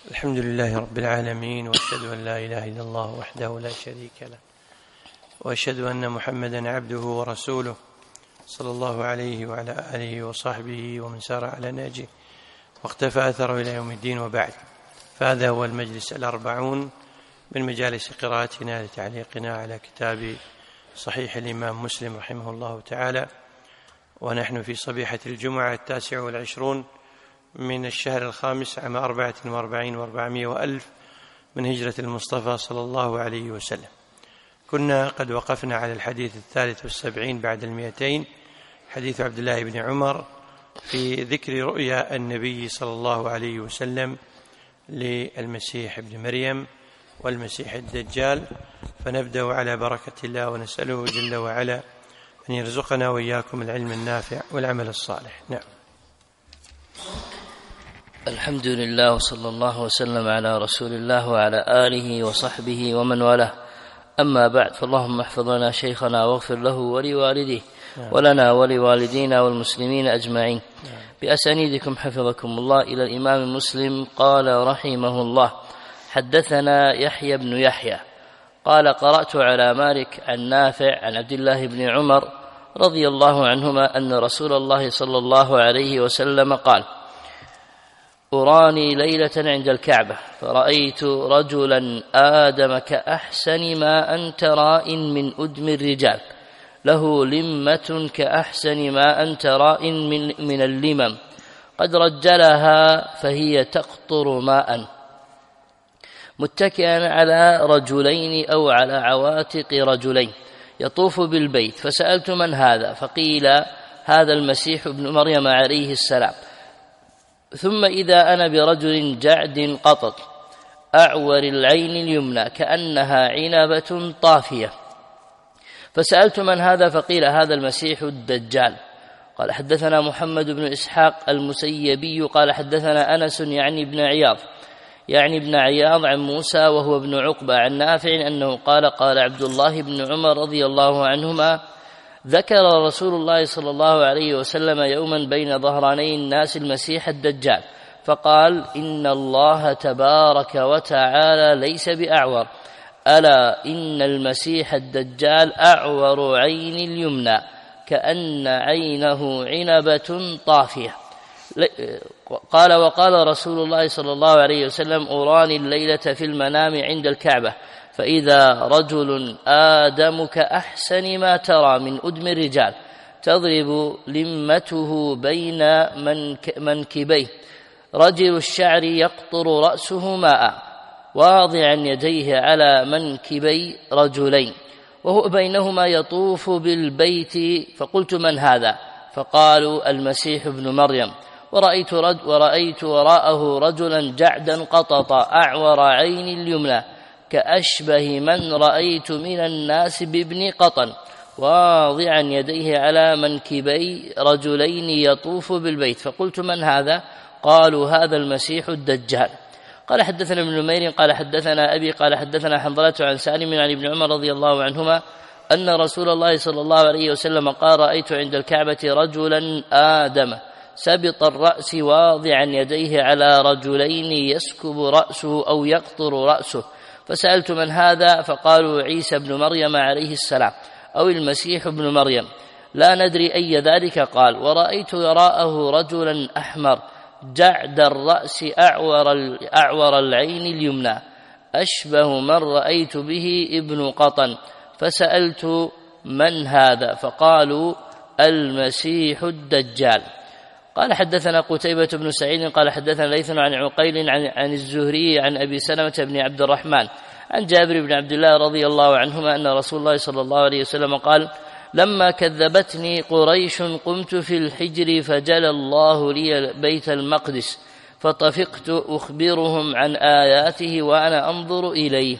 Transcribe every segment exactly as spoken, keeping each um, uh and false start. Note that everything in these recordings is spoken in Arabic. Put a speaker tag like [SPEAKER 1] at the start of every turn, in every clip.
[SPEAKER 1] الحمد لله رب العالمين، وأشهد أن لا إله إلا الله وحده لا شريك له، وأشهد أن محمدا عبده ورسوله صلى الله عليه وعلى آله وصحبه ومن سار على نهجه واقتفى أثره إلى يوم الدين، وبعد. فهذا هو المجلس الأربعون من مجالس قراءتنا لتعليقنا على كتاب صحيح الإمام مسلم رحمه الله تعالى، ونحن في صبيحة الجمعة التاسع والعشرون من الشهر الخامس عام أربعة وأربعين وأربعمائة وألف من هجرة المصطفى صلى الله عليه وسلم. كنا قد وقفنا على الحديث الثالث والسبعين بعد المئتين، حديث عبد الله بن عمر في ذكر رؤيا النبي صلى الله عليه وسلم للمسيح ابن مريم والمسيح الدجال. فنبدأ على بركة الله ونسأله جل وعلا أن يرزقنا وإياكم العلم النافع والعمل الصالح. نعم.
[SPEAKER 2] الحمد لله، وصلى الله وسلم على رسول الله وعلى آله وصحبه ومن والاه. أما بعد، فاللهم احفظ لنا شيخنا واغفر له ولوالديه ولنا ولوالدينا والمسلمين أجمعين. بأسانيدكم حفظكم الله إلى الإمام مسلم قال رحمه الله: حدثنا يحيى بن يحيى قال: قرأت على مالك عن نافع عن عبد الله بن عمر رضي الله عنهما أن رسول الله صلى الله عليه وسلم قال: أراني ليلة عند الكعبة فرأيت رجلا آدم كأحسن ما أنت راء من أدم الرجال، له لمة كأحسن ما أنت راء من, من اللمم، قد رجلها فهي تقطر ماء، متكئا على رجلين أو على عواتق رجلين، يطوف بالبيت. فسألت: من هذا؟ فقيل: هذا المسيح ابن مريم عليه السلام. ثم إذا أنا برجل جعد قطط أعور العين اليمنى كأنها عنبة طافية. فسألت: من هذا؟ فقيل: هذا المسيح الدجال. قال: حدثنا محمد بن إسحاق المسيبي قال: حدثنا أنس يعني ابن عياض يعني ابن عياض عن موسى وهو ابن عقبة عن نافع أنه قال: قال عبد الله بن عمر رضي الله عنهما: ذكر رسول الله صلى الله عليه وسلم يوما بين ظهراني الناس المسيح الدجال، فقال: إن الله تبارك وتعالى ليس بأعور، ألا إن المسيح الدجال أعور عين اليمنى كأن عينه عنبة طافية. قال: وقال رسول الله صلى الله عليه وسلم: أراني الليلة في المنام عند الكعبة فإذا رجل آدم كأحسن ما ترى من أدم الرجال، تضرب لمته بين منكبيه، رجل الشعر يقطر رأسه ماء، واضعا يديه على منكبي رجلين، وهو بينهما يطوف بالبيت. فقلت: من هذا؟ فقالوا: المسيح ابن مريم. ورأيت, رد ورأيت وراءه رجلا جعدا قطط أعور عين اليمنى كأشبه من رأيت من الناس بابن قطن، واضعا يديه على منكبي رجلين يطوف بالبيت. فقلت: من هذا؟ قالوا: هذا المسيح الدجال. قال: حدثنا ابن نمير قال: حدثنا أبي قال: حدثنا حنظلة عن سالم عن ابن عمر رضي الله عنهما أن رسول الله صلى الله عليه وسلم قال: رأيت عند الكعبة رجلا آدم سبط الرأس واضعا يديه على رجلين يسكب رأسه أو يقطر رأسه. فسألت: من هذا؟ فقالوا: عيسى بن مريم عليه السلام أو المسيح ابن مريم، لا ندري أي ذلك. قال: ورأيت وراءه رجلا أحمر جعد الرأس أعور, أعور العين اليمنى أشبه من رأيت به ابن قطن. فسألت: من هذا؟ فقالوا: المسيح الدجال. قال: حدثنا قتيبة بن سعيد قال: حدثنا ليث عن عقيل عن, عن الزهري عن أبي سلمة بن عبد الرحمن عن جابر بن عبد الله رضي الله عنهما أن رسول الله صلى الله عليه وسلم قال: لما كذبتني قريش قمت في الحجر فجلى الله لي بيت المقدس فطفقت أخبرهم عن آياته وأنا أنظر إليه.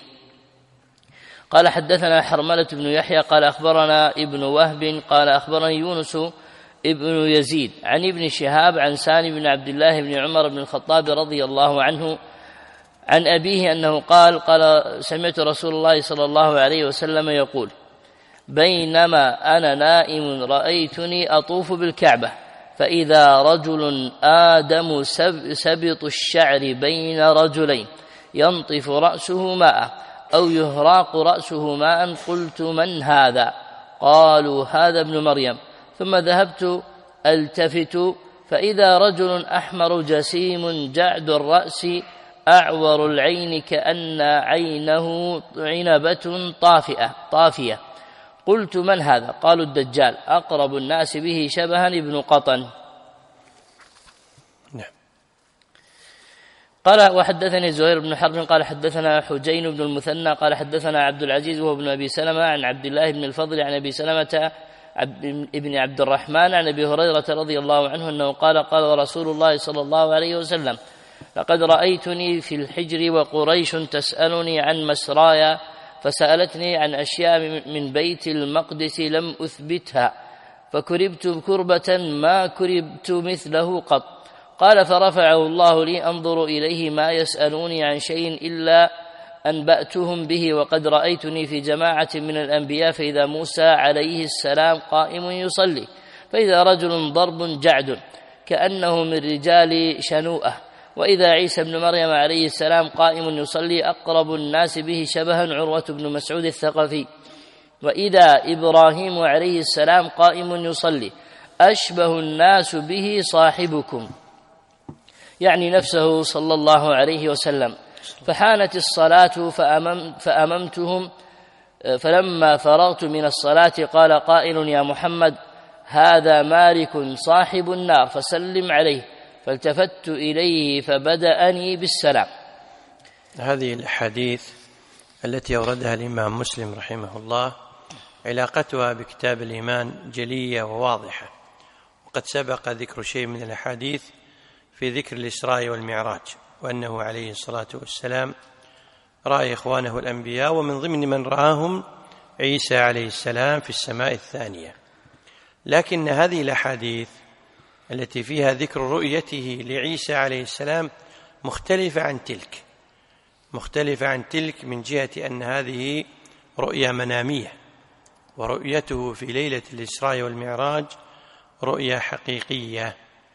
[SPEAKER 2] قال: حدثنا حرملة بن يحيى قال: أخبرنا ابن وهب قال: أخبرني يونس ابن يزيد عن ابن شهاب عن سالم بن عبد الله بن عمر بن الخطاب رضي الله عنه عن أبيه أنه قال: قال سمعت رسول الله صلى الله عليه وسلم يقول: بينما أنا نائم رأيتني أطوف بالكعبة فإذا رجل آدم سبط الشعر بين رجلين ينطف رأسه ماء أو يهراق رأسه ماء قلت من هذا؟ قالوا هذا ابن مريم. ثم ذهبت ألتفت فإذا رجل أحمر جسيم جعد الرأس أعور العين كأن عينه عنبة طافئة طافية. قلت من هذا؟ قالوا الدجال، أقرب الناس به شبها ابن قطن.
[SPEAKER 1] نعم.
[SPEAKER 2] قال وحدثني زهير بن حرب قال حدثنا حجين بن المثنى قال حدثنا عبد العزيز وهو ابن أبي سلمة عن عبد الله بن الفضل عن أبي سلمة ابن عبد الرحمن عن أبي هريرة رضي الله عنه أنه قال قال رسول الله صلى الله عليه وسلم: لقد رأيتني في الحجر وقريش تسألني عن مسرايا، فسألتني عن أشياء من بيت المقدس لم أثبتها، فكربت كربة ما كربت مثله قط. قال فرفعه الله لي أنظر إليه ما يسألوني عن شيء إلا أنبأتهم به، وقد رأيتني في جماعة من الأنبياء فإذا موسى عليه السلام قائم يصلي، فإذا رجل ضرب جعد كأنه من رجال شنوءة، وإذا عيسى بن مريم عليه السلام قائم يصلي أقرب الناس به شبها عروة بن مسعود الثقفي، وإذا إبراهيم عليه السلام قائم يصلي أشبه الناس به صاحبكم، يعني نفسه صلى الله عليه وسلم. فحانت الصلاة فأمم فأممتهم، فلما فرغت من الصلاة قال قائل: يا محمد هذا مالك صاحب النار فسلم عليه، فالتفت إليه فبدأني بالسلام.
[SPEAKER 1] هذه الأحاديث التي أوردها الإمام مسلم رحمه الله علاقتها بكتاب الإيمان جلية وواضحة، وقد سبق ذكر شيء من الأحاديث في ذكر الإسراء والمعراج، وأنه عليه الصلاة والسلام رأى إخوانه الأنبياء، ومن ضمن من رآهم عيسى عليه السلام في السماء الثانية. لكن هذه الأحاديث التي فيها ذكر رؤيته لعيسى عليه السلام مختلفة عن تلك مختلفة عن تلك من جهة أن هذه رؤيا منامية، ورؤيته في ليلة الإسراء والمعراج رؤيا حقيقية،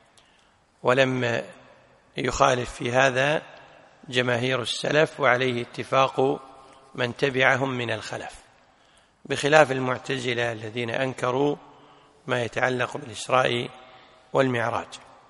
[SPEAKER 1] ولم يخالف في هذا جماهير السلف، وعليه اتفاق من تبعهم من الخلف، بخلاف المعتزلة الذين أنكروا ما يتعلق بالإسراء والمعراج.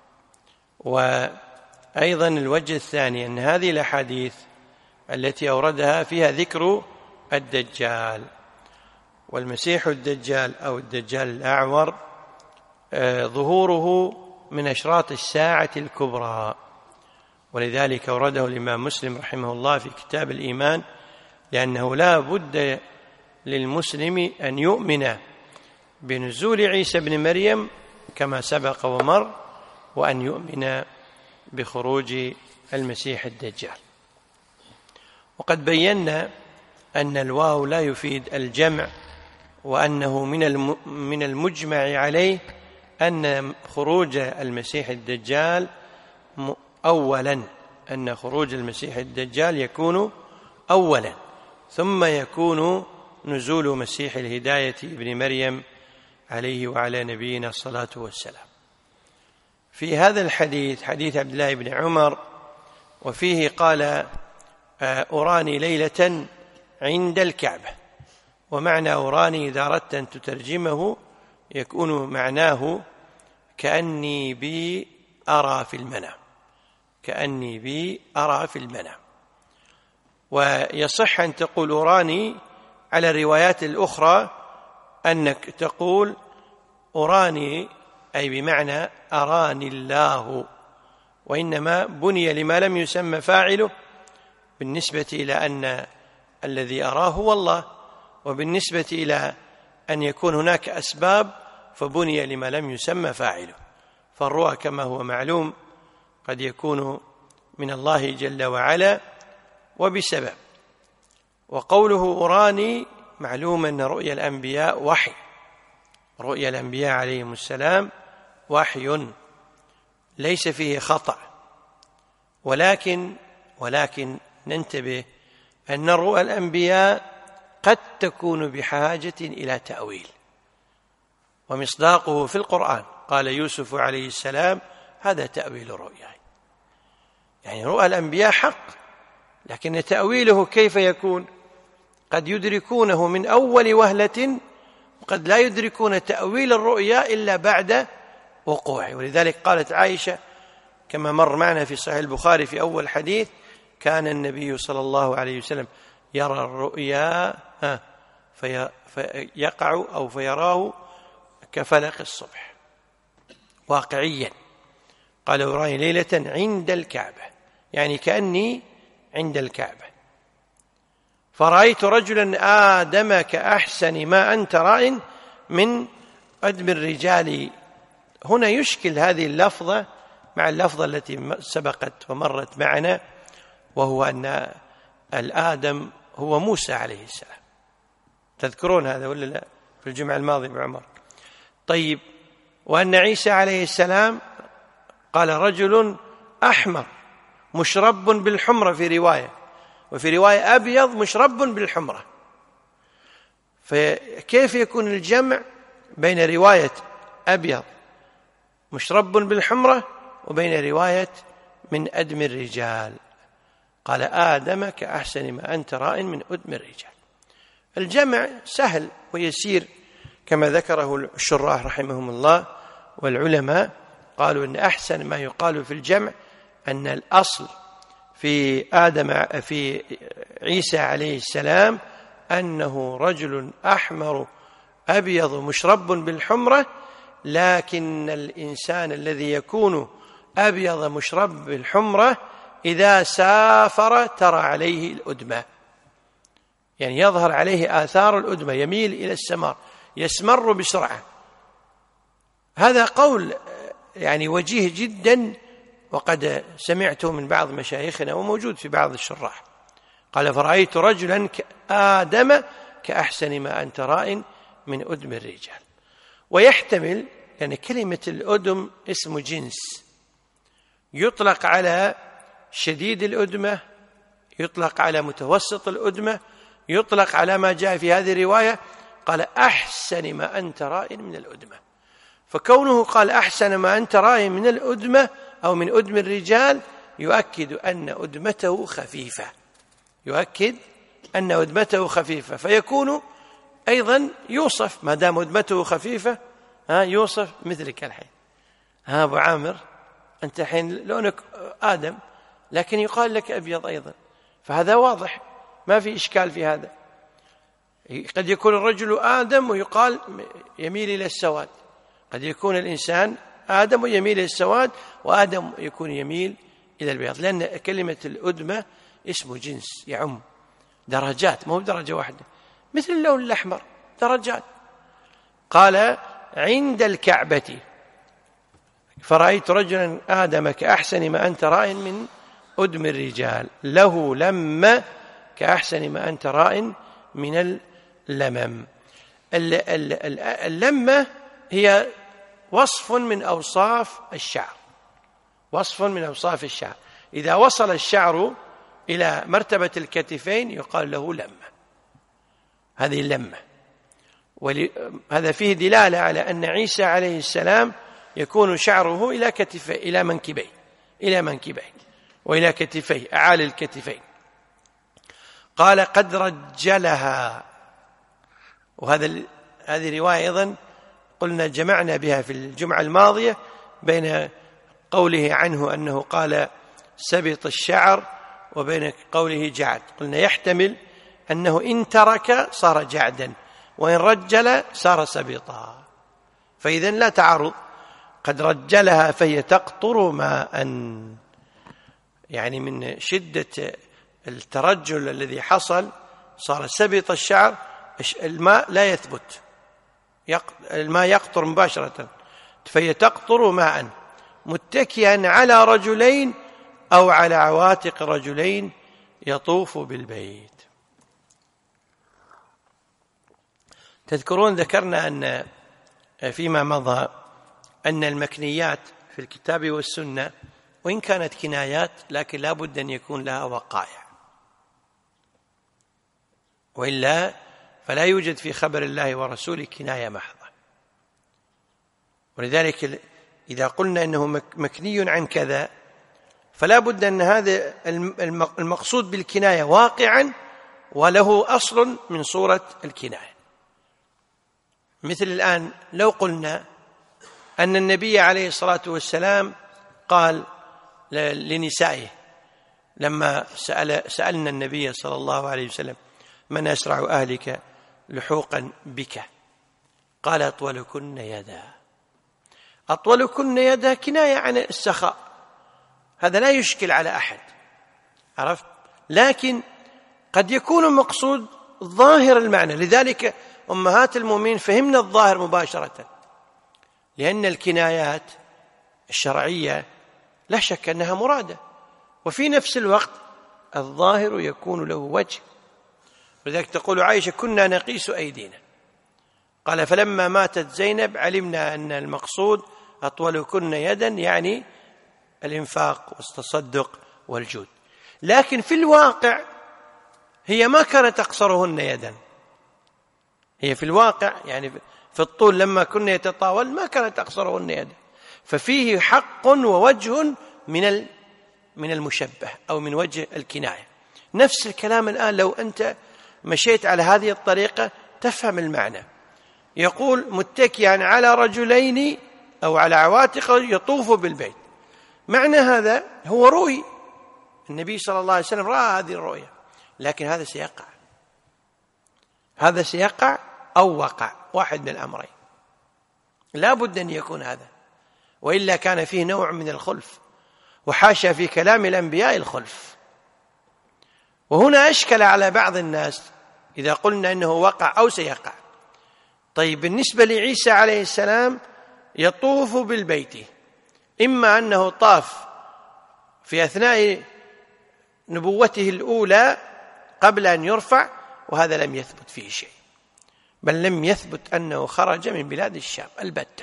[SPEAKER 1] وأيضا الوجه الثاني أن هذه الأحاديث التي أوردها فيها ذكر الدجال، والمسيح الدجال أو الدجال الأعور ظهوره من أشراط الساعة الكبرى، ولذلك أورده الإمام مسلم رحمه الله في كتاب الإيمان، لأنه لا بد للمسلم أن يؤمن بنزول عيسى بن مريم كما سبق ومر، وأن يؤمن بخروج المسيح الدجال. وقد بينا أن الواو لا يفيد الجمع، وأنه من المجمع عليه أن خروج المسيح الدجال أولا أن خروج المسيح الدجال يكون أولا، ثم يكون نزول مسيح الهداية ابن مريم عليه وعلى نبينا الصلاة والسلام. في هذا الحديث حديث عبد الله بن عمر، وفيه قال: أراني ليلة عند الكعبة. ومعنى أراني إذا أردت أن تترجمه يكون معناه كأني بي أرى في المنام، كأني بي أرى في المنام. ويصح أن تقول أراني على الروايات الأخرى أنك تقول أراني أي بمعنى أراني الله، وإنما بني لما لم يسمى فاعله بالنسبة إلى أن الذي أراه هو الله، وبالنسبة إلى أن يكون هناك أسباب فبني لما لم يسمى فاعله. فالرؤى كما هو معلوم قد يكون من الله جل وعلا وبسبب. وقوله أراني معلوم أن رؤيا الأنبياء وحي، رؤيا الأنبياء عليهم السلام وحي ليس فيه خطأ، ولكن ولكن ننتبه أن رؤى الأنبياء قد تكون بحاجة إلى تأويل، ومصداقه في القرآن قال يوسف عليه السلام هذا تأويل رؤيا. يعني رؤى الأنبياء حق، لكن تأويله كيف يكون؟ قد يدركونه من أول وهلة، وقد لا يدركون تأويل الرؤيا إلا بعد وقوعه. ولذلك قالت عائشة كما مر معنا في صحيح البخاري في أول حديث: كان النبي صلى الله عليه وسلم يرى الرؤيا في فيقع أو فيراه كفلق الصبح واقعيا. قال ورأي ليلة عند الكعبة، يعني كأني عند الكعبة، فرأيت رجلا آدم كأحسن ما أنت راء من أدم الرجال. هنا يشكل هذه اللفظة مع اللفظة التي سبقت ومرت معنا، وهو أن الآدم هو موسى عليه السلام. تذكرون هذا ولا لا في الجمعة الماضية بعمر؟ طيب، وأن عيسى عليه السلام قال رجل أحمر مشرب بالحمرة في رواية، وفي رواية أبيض مشرب بالحمرة. فكيف يكون الجمع بين رواية أبيض مشرب بالحمرة وبين رواية من أدم الرجال؟ قال آدم كأحسن ما أنت راء من أدم الرجال. الجمع سهل ويسير كما ذكره الشراح رحمهم الله، والعلماء قالوا أن أحسن ما يقال في الجمع أن الأصل في آدم في عيسى عليه السلام أنه رجل أحمر أبيض مشرب بالحمرة، لكن الإنسان الذي يكون أبيض مشرب بالحمرة إذا سافر ترى عليه الأدمة، يعني يظهر عليه آثار الأدمة، يميل إلى السمار، يسمر بسرعة. هذا قول يعني وجيه جدا، وقد سمعته من بعض مشايخنا وموجود في بعض الشراح. قال فرأيت رجلا آدم كأحسن ما أنت راء من أدم الرجال. ويحتمل يعني كلمة الأدم اسم جنس، يطلق على شديد الأدمة، يطلق على متوسط الأدمة، يطلق على ما جاء في هذه الرواية قال أحسن ما أنت راء من الأدمة. فكونه قال أحسن ما أنت راء من الأدمة أو من أدم الرجال يؤكد أن أدمته خفيفة، يؤكد أن أدمته خفيفة، فيكون أيضا يوصف ما دام أدمته خفيفة، ها يوصف مثلك الحين. ها أبو عامر أنت حين لونك آدم، لكن يقال لك أبيض أيضا، فهذا واضح ما في إشكال في هذا. قد يكون الرجل آدم ويقال يميل إلى السواد، قد يكون الإنسان آدم ويميل إلى السواد، وآدم يكون يميل إلى البياض، لأن كلمة الأدمة اسم جنس يعم درجات، ما هو درجة واحدة، مثل اللون الأحمر درجات. قال عند الكعبة فرأيت رجلا آدم كأحسن ما أنت راء من أدم الرجال، له لم كأحسن ما أنت راء من اللمم. اللمة هي وصف من أوصاف الشعر، وصف من أوصاف الشعر. إذا وصل الشعر إلى مرتبة الكتفين يقال له لمة، هذه اللمة. وهذا فيه دلالة على أن عيسى عليه السلام يكون شعره إلى كتفيه، إلى منكبيه، إلى منكبيه وإلى كتفيه، أعالي الكتفين. قال قد رجلها، وهذا هذه رواية أيضا قلنا جمعنا بها في الجمعة الماضية بين قوله عنه أنه قال سبط الشعر وبين قوله جعد. قلنا يحتمل أنه إن ترك صار جعدا، وإن رجل صار سبطا، فإذا لا تعارض. قد رجلها فهي تقطر ماء، يعني من شدة الترجل الذي حصل صار سبط الشعر، الماء لا يثبت، الماء يقطر مباشرة، فهي تقطر ماء متكئا على رجلين أو على عواتق رجلين يطوف بالبيت. تذكرون ذكرنا أن فيما مضى أن المكنيات في الكتاب والسنة وإن كانت كنايات لكن لا بد أن يكون لها وقائع، وإلا فلا يوجد في خبر الله ورسوله كناية محضة. ولذلك إذا قلنا أنه مكني عن كذا فلا بد أن هذا المقصود بالكناية واقعا وله أصل من صورة الكناية. مثل الآن لو قلنا أن النبي عليه الصلاة والسلام قال لنسائه لما سأل سألنا النبي صلى الله عليه وسلم من أسرع أهلك لحوقا بك قال أطولكن يدا. أطولكن يدا كناية عن السخاء، هذا لا يشكل على أحد، عرفت؟ لكن قد يكون المقصود ظاهر المعنى، لذلك أمهات المؤمنين فهمنا الظاهر مباشرة، لأن الكنايات الشرعية لا شك أنها مرادة، وفي نفس الوقت الظاهر يكون له وجه. ولذلك تقول عائشة كنا نقيس أيدينا، قال فلما ماتت زينب علمنا أن المقصود أطولكن يدا يعني الإنفاق والتصدق والجود. لكن في الواقع هي ما كانت أقصرهن يدا، هي في الواقع يعني في الطول لما كنا يتطاول ما كانت أقصرهن يدا، ففيه حق ووجه من من المشبه أو من وجه الكناية. نفس الكلام الآن لو أنت مشيت على هذه الطريقة تفهم المعنى. يقول متكئا على رجلين أو على عواتق يطوف بالبيت، معنى هذا هو رؤي النبي صلى الله عليه وسلم رأى هذه الرؤية، لكن هذا سيقع، هذا سيقع أو وقع، واحد من الأمرين، لا بد أن يكون هذا، وإلا كان فيه نوع من الخلف، وحاشا في كلام الأنبياء الخلف. وهنا أشكل على بعض الناس إذا قلنا إنه وقع أو سيقع. طيب بالنسبة لعيسى عليه السلام يطوف بالبيت، إما أنه طاف في أثناء نبوته الأولى قبل أن يرفع، وهذا لم يثبت فيه شيء، بل لم يثبت أنه خرج من بلاد الشام البتة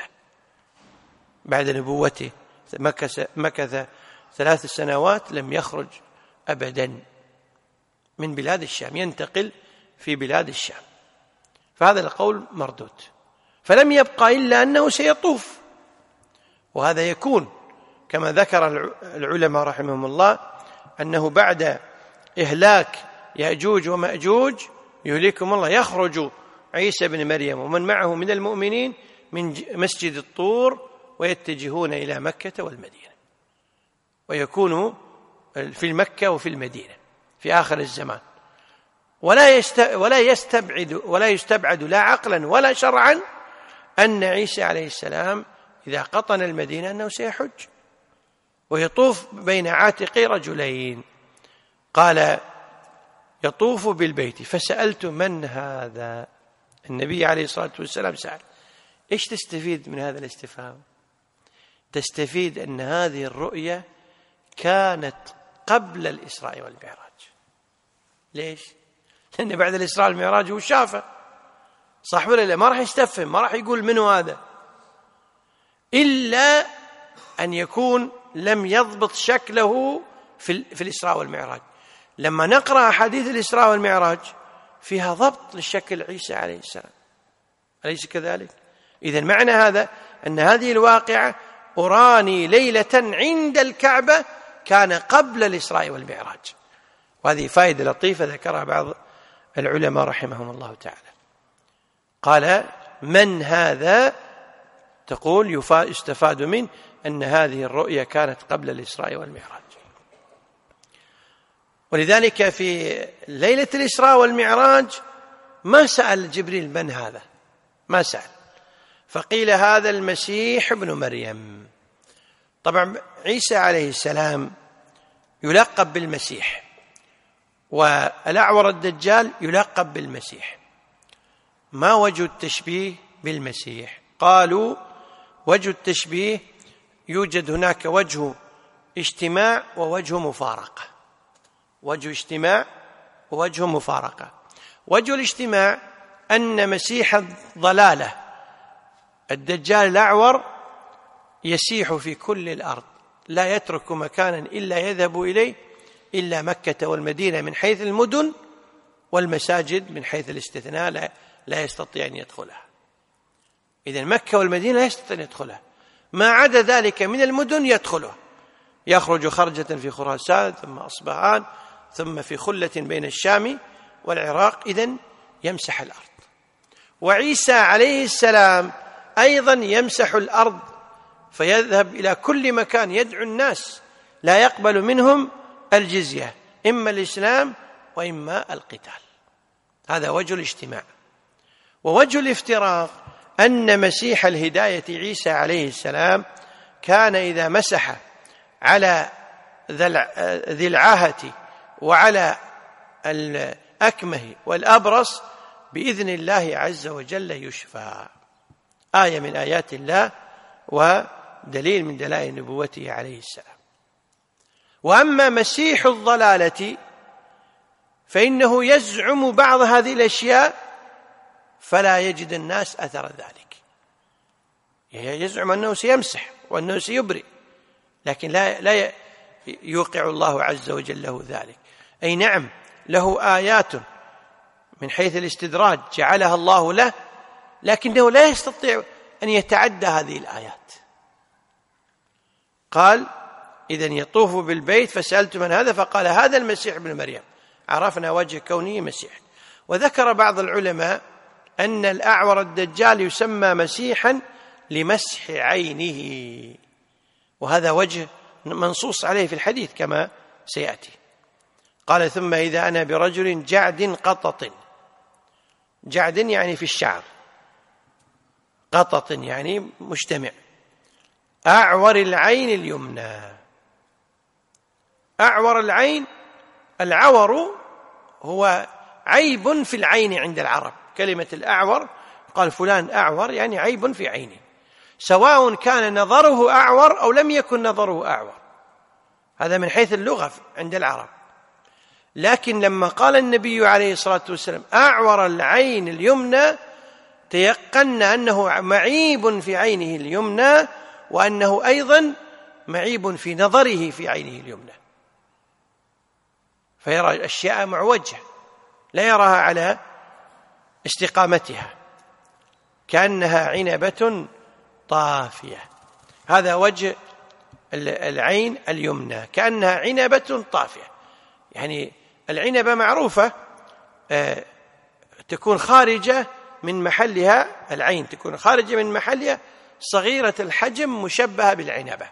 [SPEAKER 1] بعد نبوته، مكث, مكث ثلاث سنوات لم يخرج أبدا من بلاد الشام، ينتقل في بلاد الشام، فهذا القول مردود. فلم يبقى إلا أنه سيطوف، وهذا يكون كما ذكر العلماء رحمهم الله أنه بعد إهلاك يأجوج ومأجوج يهلكهم الله يخرج عيسى بن مريم ومن معه من المؤمنين من مسجد الطور ويتجهون إلى مكة والمدينة، ويكون في مكة وفي المدينة في آخر الزمان، ولا ولا يستبعد ولا يستبعد لا عقلا ولا شرعا أن عيسى عليه السلام إذا قطن المدينة أنه سيحج ويطوف بين عاتقي رجلين. قال يطوف بالبيت فسألت من هذا؟ النبي عليه الصلاة والسلام سأل. إيش تستفيد من هذا الاستفهام؟ تستفيد أن هذه الرؤية كانت قبل الإسراء والمعراج. ليش؟ لأن بعد الإسراء والمعراج هو شافه، صح ولا لا؟ ما راح يستفهم، ما راح يقول منه هذا، إلا أن يكون لم يضبط شكله في, في الإسراء والمعراج. لما نقرأ حديث الإسراء والمعراج فيها ضبط للشكل عيسى عليه السلام، أليس كذلك؟ إذن معنى هذا أن هذه الواقعة أراني ليلة عند الكعبة كان قبل الإسراء والمعراج. وهذه فائدة لطيفة ذكرها بعض العلماء رحمهم الله تعالى. قال من هذا؟ تقول يستفاد منه أن هذه الرؤية كانت قبل الإسراء والمعراج. ولذلك في ليلة الإسراء والمعراج ما سأل جبريل من هذا، ما سأل، فقيل هذا المسيح ابن مريم. طبعا عيسى عليه السلام يلقب بالمسيح، والأعور الدجال يلقب بالمسيح. ما وجه التشبيه بالمسيح؟ قالوا وجه التشبيه يوجد هناك وجه اجتماع ووجه مفارقة، وجه اجتماع ووجه مفارقة. وجه الاجتماع أن مسيح الضلالة الدجال الأعور يسيح في كل الأرض، لا يترك مكانا إلا يذهب إليه إلا مكة والمدينة من حيث المدن، والمساجد من حيث الاستثناء لا, لا يستطيع أن يدخلها. إذن مكة والمدينة لا يستطيع أن يدخلها، ما عدا ذلك من المدن يدخلها، يخرج خرجة في خراسان ثم أصبهان ثم في خلة بين الشام والعراق، إذن يمسح الأرض. وعيسى عليه السلام أيضا يمسح الأرض، فيذهب إلى كل مكان يدعو الناس لا يقبل منهم الجزية، إما الإسلام وإما القتال. هذا وجه الاجتماع. ووجه الافتراق أن مسيح الهداية عيسى عليه السلام كان إذا مسح على ذي العاهة وعلى الأكمه والأبرص بإذن الله عز وجل يشفى، آية من آيات الله ودليل من دلائل نبوته عليه السلام. وأما مسيح الضلالة فإنه يزعم بعض هذه الأشياء فلا يجد الناس أثر ذلك، يزعم أنه سيمسح وأنه سيبرئ، لكن لا لا يوقع الله عز وجل له ذلك. أي نعم له آيات من حيث الاستدراج جعلها الله له، لكنه لا يستطيع أن يتعدى هذه الآيات. قال إذن يطوف بالبيت فسألت من هذا فقال هذا المسيح ابن مريم، عرفنا وجه كونه مسيح. وذكر بعض العلماء أن الأعور الدجال يسمى مسيحا لمسح عينه، وهذا وجه منصوص عليه في الحديث كما سيأتي. قال ثم إذا أنا برجل جعد قطط، جعد يعني في الشعر، قطط يعني مجتمع، أعور العين اليمنى. أعور العين، العور هو عيب في العين عند العرب، كلمة الأعور قال فلان أعور يعني عيب في عينه، سواء كان نظره أعور أو لم يكن نظره أعور، هذا من حيث اللغة عند العرب. لكن لما قال النبي عليه الصلاة والسلام أعور العين اليمنى تيقنا أنه معيب في عينه اليمنى، وأنه أيضا معيب في نظره في عينه اليمنى، فيرى الأشياء معوجة لا يراها على استقامتها كأنها عنبة طافية. هذا وجه العين اليمنى، كأنها عنبة طافية، يعني العنبة معروفة آه تكون خارجة من محلها، العين تكون خارجة من محلها صغيرة الحجم مشبهة بالعنبة،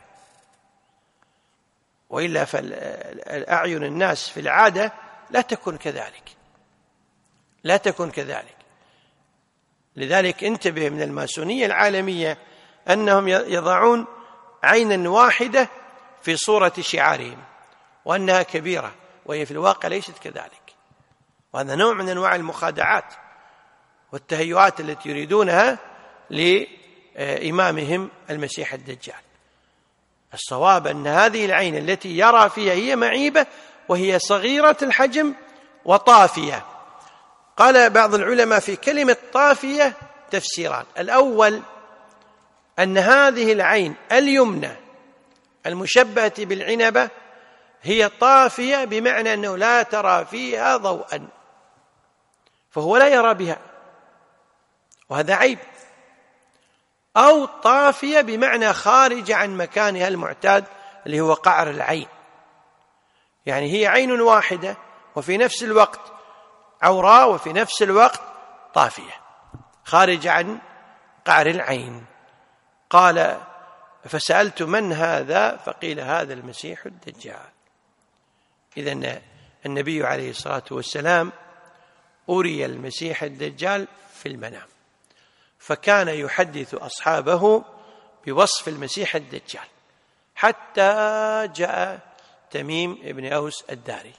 [SPEAKER 1] وإلا فالأعين الناس في العادة لا تكون كذلك، لا تكون كذلك. لذلك انتبه من الماسونية العالمية أنهم يضعون عينا واحدة في صورة شعارهم وأنها كبيرة، وهي في الواقع ليست كذلك، وهذا نوع من أنواع المخادعات والتهيؤات التي يريدونها لإمامهم المسيح الدجال. الصواب أن هذه العين التي يرى فيها هي معيبة وهي صغيرة الحجم وطافية. قال بعض العلماء في كلمة طافية تفسيران: الأول أن هذه العين اليمنى المشبهة بالعنبة هي طافية بمعنى أنه لا ترى فيها ضوءا، فهو لا يرى بها وهذا عيب، أو طافية بمعنى خارج عن مكانها المعتاد اللي هو قعر العين، يعني هي عين واحدة وفي نفس الوقت عوراء وفي نفس الوقت طافية خارج عن قعر العين. قال فسألت من هذا فقيل هذا المسيح الدجال. إذن النبي عليه الصلاة والسلام أري المسيح الدجال في المنام، فكان يحدث أصحابه بوصف المسيح الدجال حتى جاء تميم ابن أوس الداري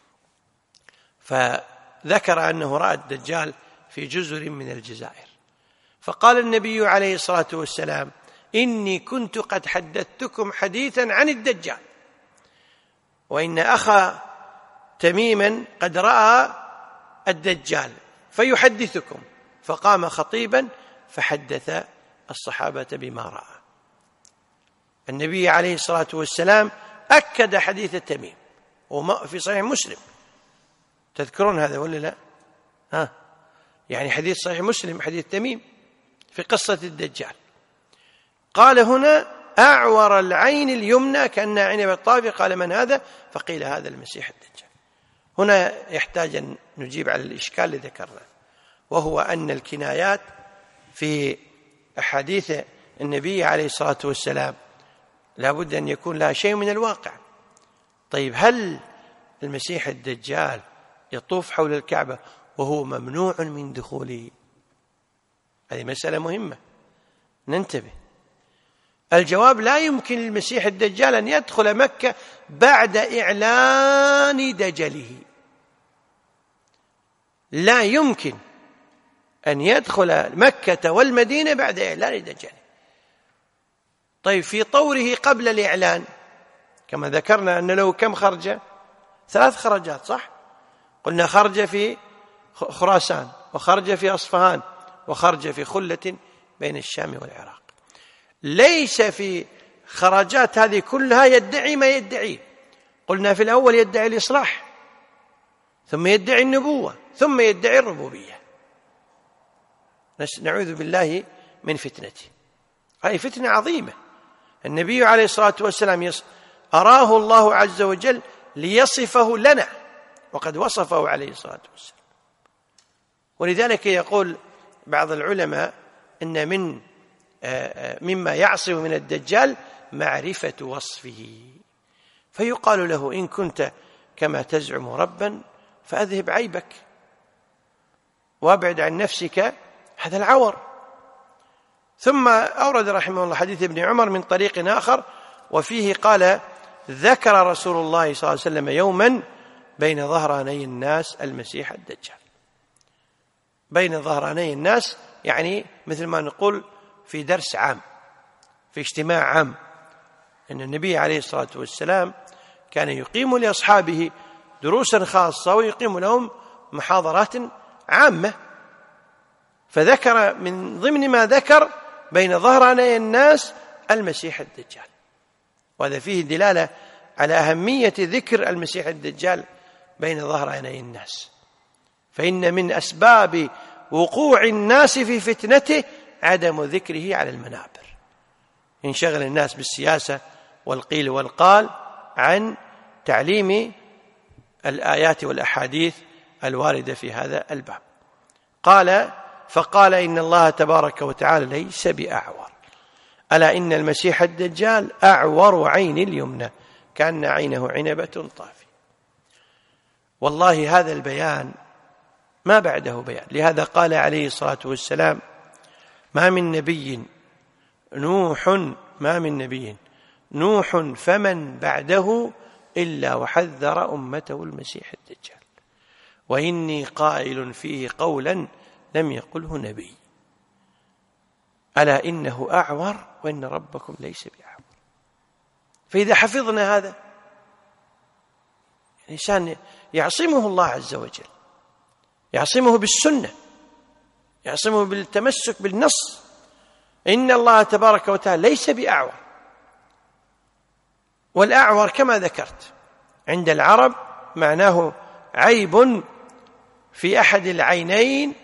[SPEAKER 1] فذكر أنه رأى الدجال في جزر من الجزائر، فقال النبي عليه الصلاة والسلام: إني كنت قد حدثتكم حديثا عن الدجال، وإن أخا تميما قد رأى الدجال فيحدثكم. فقام خطيبا فحدث الصحابة بما رأى. النبي عليه الصلاة والسلام أكد حديث تميم وفي صحيح مسلم، تذكرون هذا ولا لا؟ ها يعني حديث صحيح مسلم حديث تميم في قصة الدجال. قال هنا أعور العين اليمنى كأنها عنبة طافية، قال من هذا؟ فقيل هذا المسيح الدجال. هنا يحتاج أن نجيب على الإشكال الذي ذكرناه، وهو أن الكنايات في أحاديث النبي عليه الصلاة والسلام لا بد أن يكون لها شيء من الواقع. طيب هل المسيح الدجال يطوف حول الكعبة وهو ممنوع من دخوله؟ هذه مسألة مهمة ننتبه. الجواب: لا يمكن للمسيح الدجال أن يدخل مكة بعد إعلان دجله، لا يمكن أن يدخل مكة والمدينة بعد إعلان دجله. طيب في طوره قبل الإعلان كما ذكرنا أن له كم خرجة؟ ثلاث خرجات، صح؟ قلنا خرج في خراسان، وخرج في أصفهان، وخرج في خلة بين الشام والعراق. ليس في خرجات هذه كلها يدعي ما يدعي. قلنا في الأول يدعي الإصلاح، ثم يدعي النبوة، ثم يدعي الربوبية. نعوذ بالله من فتنته. هذه فتنة عظيمة. النبي عليه الصلاة والسلام أراه الله عز وجل ليصفه لنا، وقد وصفه عليه الصلاة والسلام. ولذلك يقول بعض العلماء إن من مما يعصم من الدجال معرفة وصفه، فيقال له: إن كنت كما تزعم ربا فأذهب عيبك وابعد عن نفسك هذا العور. ثم أورد رحمه الله حديث ابن عمر من طريق آخر، وفيه قال: ذكر رسول الله صلى الله عليه وسلم يوما بين ظهراني الناس المسيح الدجال. بين ظهراني الناس يعني مثل ما نقول في درس عام، في اجتماع عام، أن النبي عليه الصلاة والسلام كان يقيم لأصحابه دروسا خاصة ويقيم لهم محاضرات عامة. فذكر من ضمن ما ذكر بين ظهراني الناس المسيح الدجال، وهذا فيه دلالة على أهمية ذكر المسيح الدجال بين ظهراني الناس، فإن من أسباب وقوع الناس في فتنته عدم ذكره على المنابر. انشغل الناس بالسياسة والقيل والقال عن تعليم الآيات والأحاديث الواردة في هذا الباب. قال: فقال: إن الله تبارك وتعالى ليس بأعور، ألا إن المسيح الدجال أعور عين اليمنى كأن عينه عنبة طافية. والله هذا البيان ما بعده بيان. لهذا قال عليه الصلاة والسلام: ما من نبي نوح ما من نبي نوح فمن بعده إلا وحذر أمته المسيح الدجال، وإني قائل فيه قولا لم يقله نبي، ألا إنه أعور وإن ربكم ليس بأعور. فإذا حفظنا هذا الإنسان يعصمه الله عز وجل، يعصمه بالسنة، يعصمه بالتمسك بالنص. إن الله تبارك وتعالى ليس بأعور. والأعور كما ذكرت عند العرب معناه عيب في أحد العينين،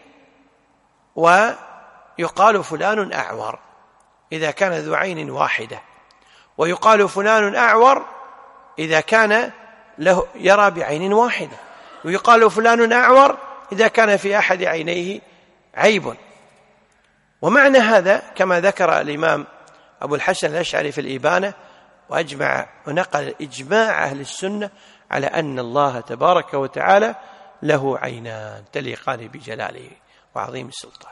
[SPEAKER 1] ويقال فلان أعور إذا كان ذو عين واحدة، ويقال فلان أعور إذا كان له يرى بعين واحدة، ويقال فلان أعور إذا كان في أحد عينيه عيب. ومعنى هذا كما ذكر الإمام أبو الحسن الأشعري في الإبانة، وأجمع ونقل إجماع أهل السنة على أن الله تبارك وتعالى له عينان تليقان بجلاله وعظيم السلطان،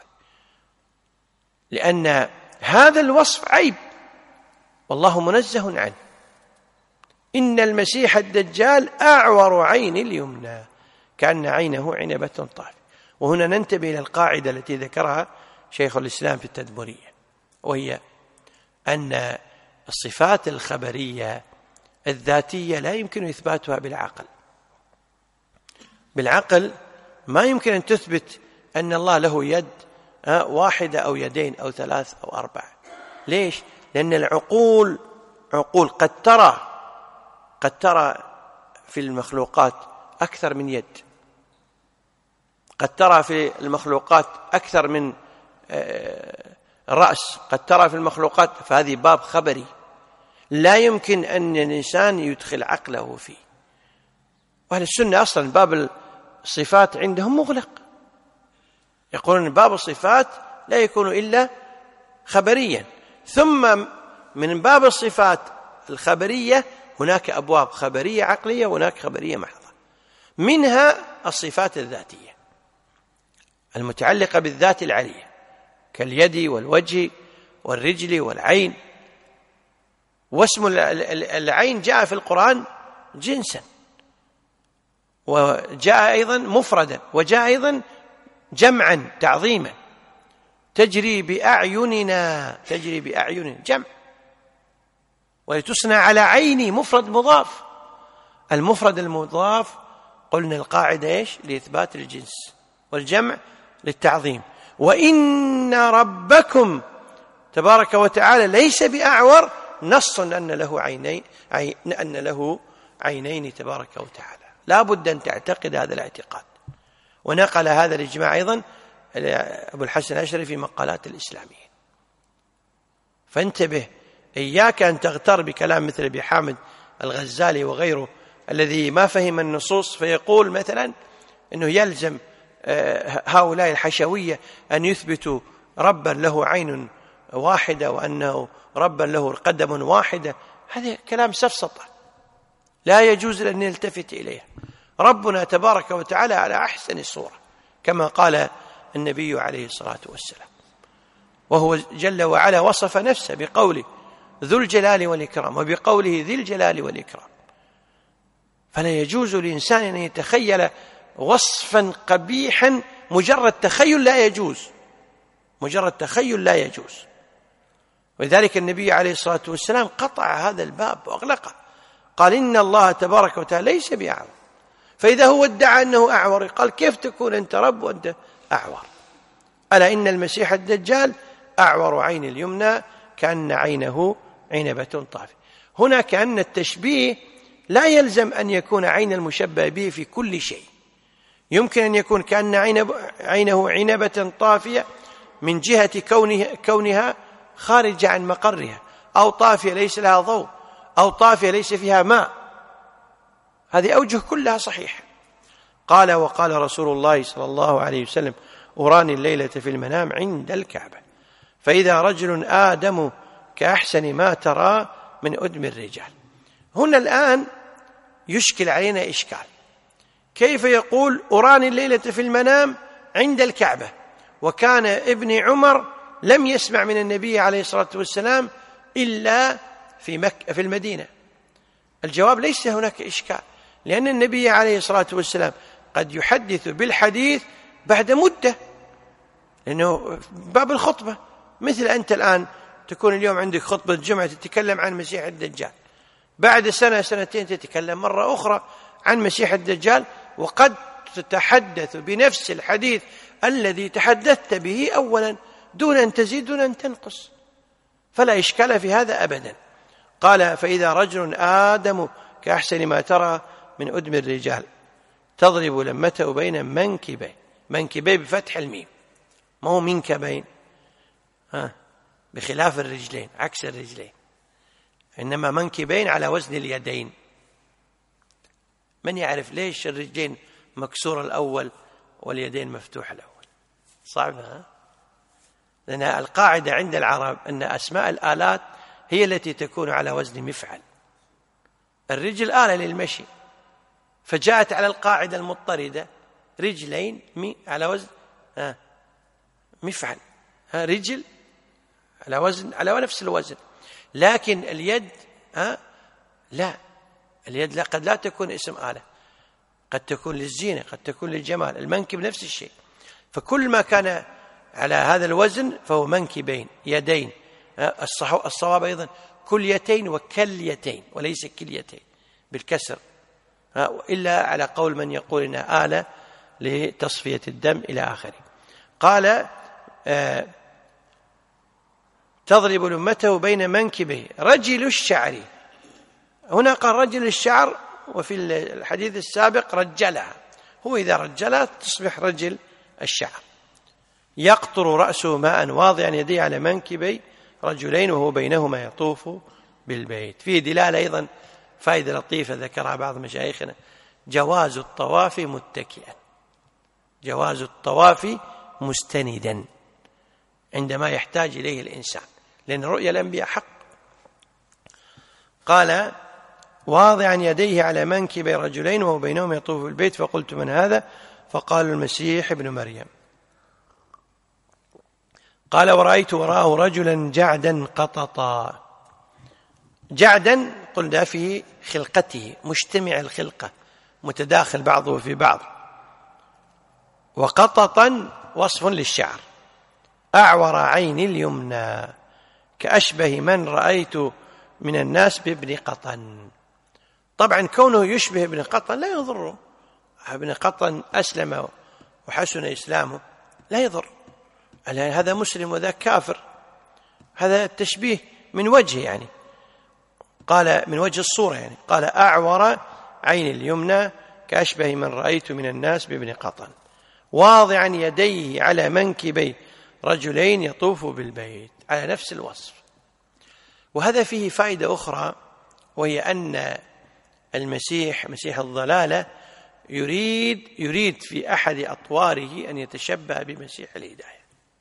[SPEAKER 1] لأن هذا الوصف عيب والله منزه عنه. إن المسيح الدجال أعور عين اليمنى كأن عينه عنبة طافية. وهنا ننتبه إلى القاعدة التي ذكرها شيخ الإسلام في التدمرية، وهي أن الصفات الخبرية الذاتية لا يمكن إثباتها بالعقل. بالعقل ما يمكن أن تثبت أن الله له يد واحدة أو يدين أو ثلاث أو أربع. ليش؟ لأن العقول عقول قد ترى قد ترى في المخلوقات أكثر من يد، قد ترى في المخلوقات أكثر من الرأس قد ترى في المخلوقات، فهذه باب خبري لا يمكن أن الإنسان يدخل عقله فيه. وأهل السنة أصلا باب الصفات عندهم مغلق، يقولون باب الصفات لا يكون إلا خبريا. ثم من باب الصفات الخبرية هناك أبواب خبرية عقلية وهناك خبرية محضة، منها الصفات الذاتية المتعلقة بالذات العلية كاليد والوجه والرجل والعين. واسم العين جاء في القرآن جنسا، وجاء أيضا مفردا، وجاء أيضا جمعا تعظيما. تجري بأعيننا، تجري بأعيننا جمع. ولتصنع على عيني مفرد مضاف. المفرد المضاف قلنا القاعدة إيش؟ لإثبات الجنس، والجمع للتعظيم. وإن ربكم تبارك وتعالى ليس بأعور، نص أن له عينين، أن له عينين تبارك وتعالى. لا بد أن تعتقد هذا الاعتقاد. ونقل هذا الإجماع أيضا أبو الحسن الأشعري في مقالات الإسلاميين. فانتبه، إياك أن تغتر بكلام مثل أبي حامد الغزالي وغيره الذي ما فهم النصوص، فيقول مثلا أنه يلزم هؤلاء الحشوية أن يثبتوا ربا له عين واحدة وأنه ربا له قدم واحدة. هذا كلام سفسطة لا يجوز أن نلتفت إليه. ربنا تبارك وتعالى على أحسن الصورة كما قال النبي عليه الصلاة والسلام، وهو جل وعلا وصف نفسه بقوله ذو الجلال والإكرام، وبقوله ذي الجلال والإكرام. فلا يجوز للإنسان أن يتخيل وصفا قبيحا، مجرد تخيل لا يجوز، مجرد تخيل لا يجوز. ولذلك النبي عليه الصلاة والسلام قطع هذا الباب وأغلقه، قال إن الله تبارك وتعالى ليس بأعور. فإذا هو ادعى أنه أعور قال كيف تكون أنت رب وأنت أعور؟ ألا إن المسيح الدجال أعور عين اليمنى كأن عينه عنبة طافية. هنا كأن التشبيه لا يلزم أن يكون عين المشبه به في كل شيء. يمكن أن يكون كأن عينه عنبة طافية من جهة كونه كونها خارجة عن مقرها، أو طافية ليس لها ضوء، أو طافية ليس فيها ماء. هذه أوجه كلها صحيحة. قال وقال رسول الله صلى الله عليه وسلم أراني الليلة في المنام عند الكعبة فإذا رجل آدم كأحسن ما ترى من أدم الرجال. هنا الآن يشكل علينا إشكال، كيف يقول أراني الليلة في المنام عند الكعبة وكان ابن عمر لم يسمع من النبي عليه الصلاة والسلام إلا في مكة في المدينة؟ الجواب ليس هناك إشكال، لأن النبي عليه الصلاة والسلام قد يحدث بالحديث بعد مدة، لأنه باب الخطبة. مثل أنت الآن تكون اليوم عندك خطبة جمعة تتكلم عن مسيح الدجال، بعد سنة سنتين تتكلم مرة أخرى عن مسيح الدجال، وقد تتحدث بنفس الحديث الذي تحدثت به أولا دون أن تزيد دون أن تنقص، فلا إشكال في هذا أبدا. قال فإذا رجل آدم كأحسن ما ترى من أدم الرجال تضرب لمته بين منكبين، منكبين بفتح الميم، ما هو منكبين، ها بخلاف الرجلين عكس الرجلين، إنما منكبين على وزن اليدين. من يعرف ليش الرجلين مكسور الأول واليدين مفتوح الأول؟ صعب ها؟ لأن القاعدة عند العرب أن أسماء الآلات هي التي تكون على وزن مفعل. الرجل آلة للمشي، فجاءت على القاعدة المضطردة رجلين مي على وزن ها مفعل، ها رجل على وزن على نفس الوزن. لكن اليد ها لا، اليد لا، قد لا تكون اسم آلة، قد تكون للزينة، قد تكون للجمال. المنكب نفس الشيء، فكل ما كان على هذا الوزن فهو منكبين يدين. الصواب أيضا كليتين وكليتين وليس كليتين بالكسر، إلا على قول من يقول إنها آلة لتصفية الدم إلى آخره. قال آه تضرب لمته بين منكبه رجل الشعر. هنا قال رجل الشعر، وفي الحديث السابق رجلها، هو إذا رجلها تصبح رجل الشعر. يقطر رأسه ماء واضعا يديه على منكبي رجلين وهو بينهما يطوف بالبيت. فيه دلالة أيضا فائدة لطيفة ذكرها بعض مشايخنا: جواز الطواف متكئا، جواز الطواف مستندا عندما يحتاج إليه الإنسان، لأن رؤيا الأنبياء حق. قال: واضعا يديه على منكبي رجلين وهو بينهم يطوف بالبيت، فقلت: من هذا؟ فقالوا: المسيح ابن مريم. قال: ورأيت وراءه رجلا جعدا قططا. جعدا قلنا في خلقته، مجتمع الخلقة، متداخل بعضه في بعض. وقططا وصف للشعر. أعور عين اليمنى كأشبه من رأيت من الناس بابن قطن. طبعا كونه يشبه ابن قطن لا يضره، ابن قطن أسلم وحسن إسلامه لا يضر، هذا مسلم وذا كافر، هذا التشبيه من وجه يعني، قال من وجه الصورة يعني. قال: أعور عين اليمنى كأشبه من رأيت من الناس بابن قطن، واضعا يديه على منكبي رجلين يطوف بالبيت، على نفس الوصف. وهذا فيه فائدة أخرى، وهي أن المسيح مسيح الضلالة يريد يريد في أحد أطواره أن يتشبه بمسيح الهداية.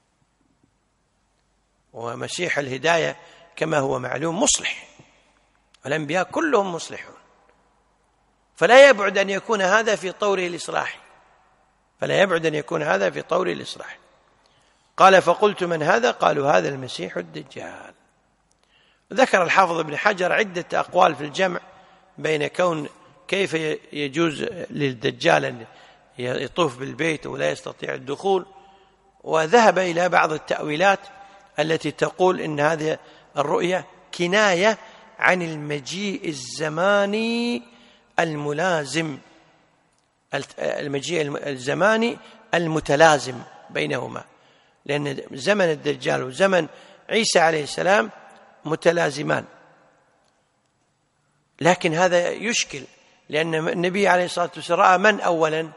[SPEAKER 1] ومسيح الهداية كما هو معلوم مصلح، والأنبياء كلهم مصلحون، فلا يبعد أن يكون هذا في طوره الإصلاحي، فلا يبعد أن يكون هذا في طوره الإصلاحي. قال: فقلت: من هذا؟ قالوا: هذا المسيح الدجال. ذكر الحافظ ابن حجر عدة أقوال في الجمع بين كون كيف يجوز للدجال أن يطوف بالبيت ولا يستطيع الدخول، وذهب إلى بعض التأويلات التي تقول إن هذه الرؤية كناية عن المجيء الزماني الملازم، المجيء الزماني المتلازم بينهما، لأن زمن الدجال وزمن عيسى عليه السلام متلازمان. لكن هذا يشكل، لأن النبي عليه الصلاة والسلام رأى من أولا؟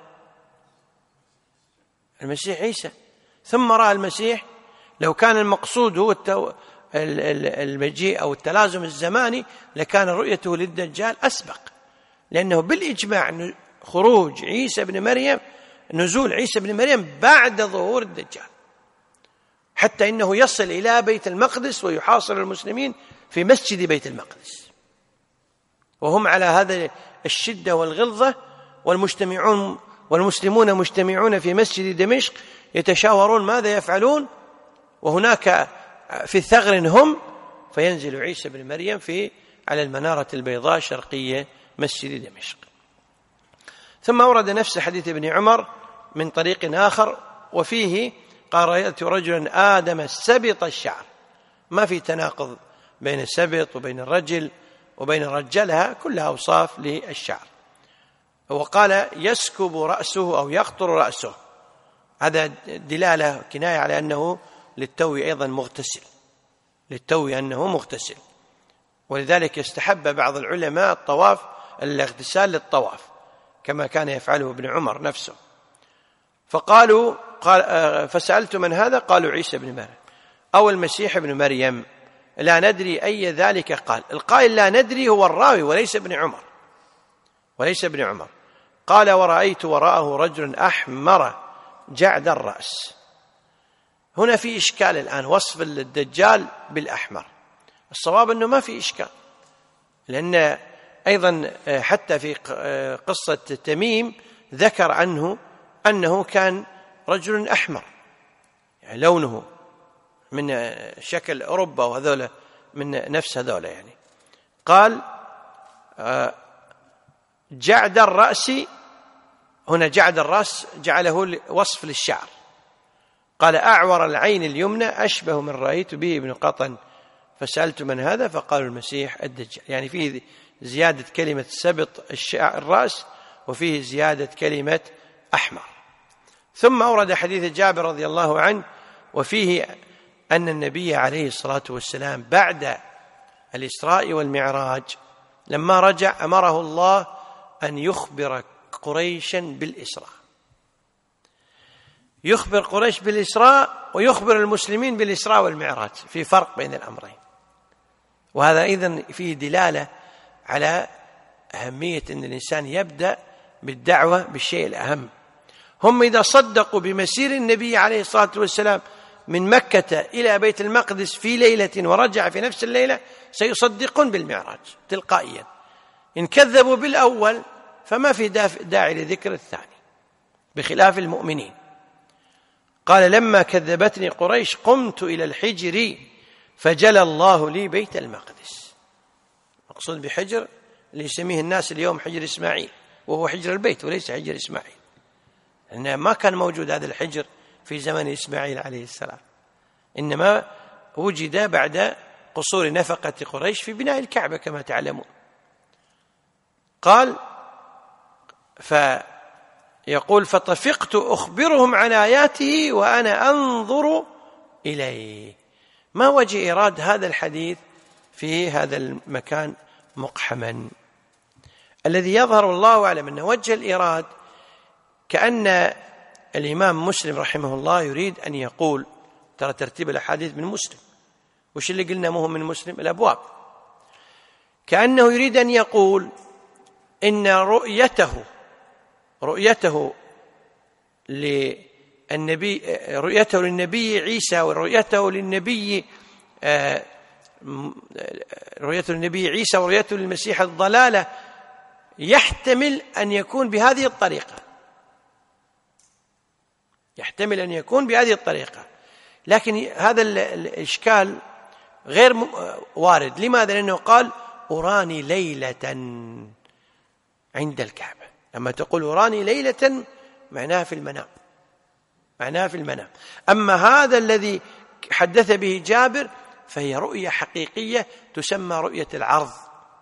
[SPEAKER 1] المسيح عيسى، ثم رأى المسيح. لو كان المقصود هو المجيء أو التلازم الزماني لكان رؤيته للدجال أسبق، لأنه بالإجماع خروج عيسى بن مريم، نزول عيسى بن مريم بعد ظهور الدجال، حتى إنه يصل إلى بيت المقدس ويحاصر المسلمين في مسجد بيت المقدس، وهم على هذا الشدة والغلظة، والمجتمعون والمسلمون مجتمعون في مسجد دمشق يتشاورون ماذا يفعلون، وهناك في ثغر هم، فينزل عيسى بن مريم في على المنارة البيضاء شرقية مسجد دمشق. ثم أورد نفس حديث ابن عمر من طريق آخر، وفيه قال: رأيت رجلا آدم سبط الشعر. ما في تناقض بين السبط وبين الرجل وبين رجلها، كلها أوصاف للشعر. وقال: يسكب رأسه أو يقطر رأسه، هذا دلالة كناية على أنه للتو أيضا مغتسل، للتو أنه مغتسل. ولذلك يستحب بعض العلماء الطواف الاغتسال للطواف كما كان يفعله ابن عمر نفسه. فقالوا قال فسألت: من هذا؟ قالوا: عيسى بن مريم أو المسيح ابن مريم، لا ندري أي ذلك قال. القائل لا ندري هو الراوي وليس ابن عمر، وليس ابن عمر. قال: ورأيت وراءه رجل أحمر جعد الرأس. هنا في إشكال الآن، وصف الدجال بالأحمر. الصواب أنه ما في إشكال، لأن أيضا حتى في قصة تميم ذكر عنه أنه كان رجل أحمر، يعني لونه من شكل أوروبا، وهذول من نفس هذول يعني. قال: جعد الرأس، هنا جعد الرأس جعله وصف للشعر. قال: أعور العين اليمنى أشبه من رأيت به ابن قطن، فسألت: من هذا؟ فقالوا: المسيح الدجال. يعني فيه زيادة كلمة سبط الرأس، وفيه زيادة كلمة أحمر. ثم أورد حديث جابر رضي الله عنه، وفيه أن النبي عليه الصلاة والسلام بعد الإسراء والمعراج لما رجع أمره الله أن يخبر قريشا بالإسراء. يخبر قريش بالإسراء ويخبر المسلمين بالإسراء والمعراج، في فرق بين الأمرين. وهذا أيضا فيه دلالة على أهمية أن الإنسان يبدأ بالدعوة بالشيء الأهم. هم إذا صدقوا بمسير النبي عليه الصلاة والسلام من مكة إلى بيت المقدس في ليلة ورجع في نفس الليلة سيصدقون بالمعراج تلقائيا. إن كذبوا بالأول فما في داعي لذكر الثاني، بخلاف المؤمنين. قال لما كذبتني قريش قمت إلى الحجر فجلى الله لي بيت المقدس. مقصود بحجر اللي يسميه الناس اليوم حجر إسماعيل، وهو حجر البيت وليس حجر إسماعيل، لأنه ما كان موجود هذا الحجر في زمن إسماعيل عليه السلام، إنما وجد بعد قصور نفقة قريش في بناء الكعبة كما تعلمون. قال فيقول فطفقت أخبرهم عن آياته وأنا أنظر إليه. ما وجه إيراد هذا الحديث في هذا المكان مقحما؟ الذي يظهر الله أعلم أن وجه الإيراد كأن الإمام مسلم رحمه الله يريد أن يقول، ترى ترتيب الأحاديث من مسلم، وش اللي قلنا مهم من مسلم؟ الأبواب. كأنه يريد أن يقول إن رؤيته رؤيته للنبي رؤيته للنبي عيسى ورؤيته للنبي رؤيته للنبي عيسى ورؤيته للمسيح الضلالة يحتمل أن يكون بهذه الطريقة، يحتمل أن يكون بهذه الطريقة، لكن هذا الإشكال غير وارد. لماذا؟ لأنه قال أراني ليلة عند الكعبة. لما تقول أراني ليلة معناها في المنام، معناها في المنام. أما هذا الذي حدث به جابر فهي رؤية حقيقية تسمى رؤية العرض،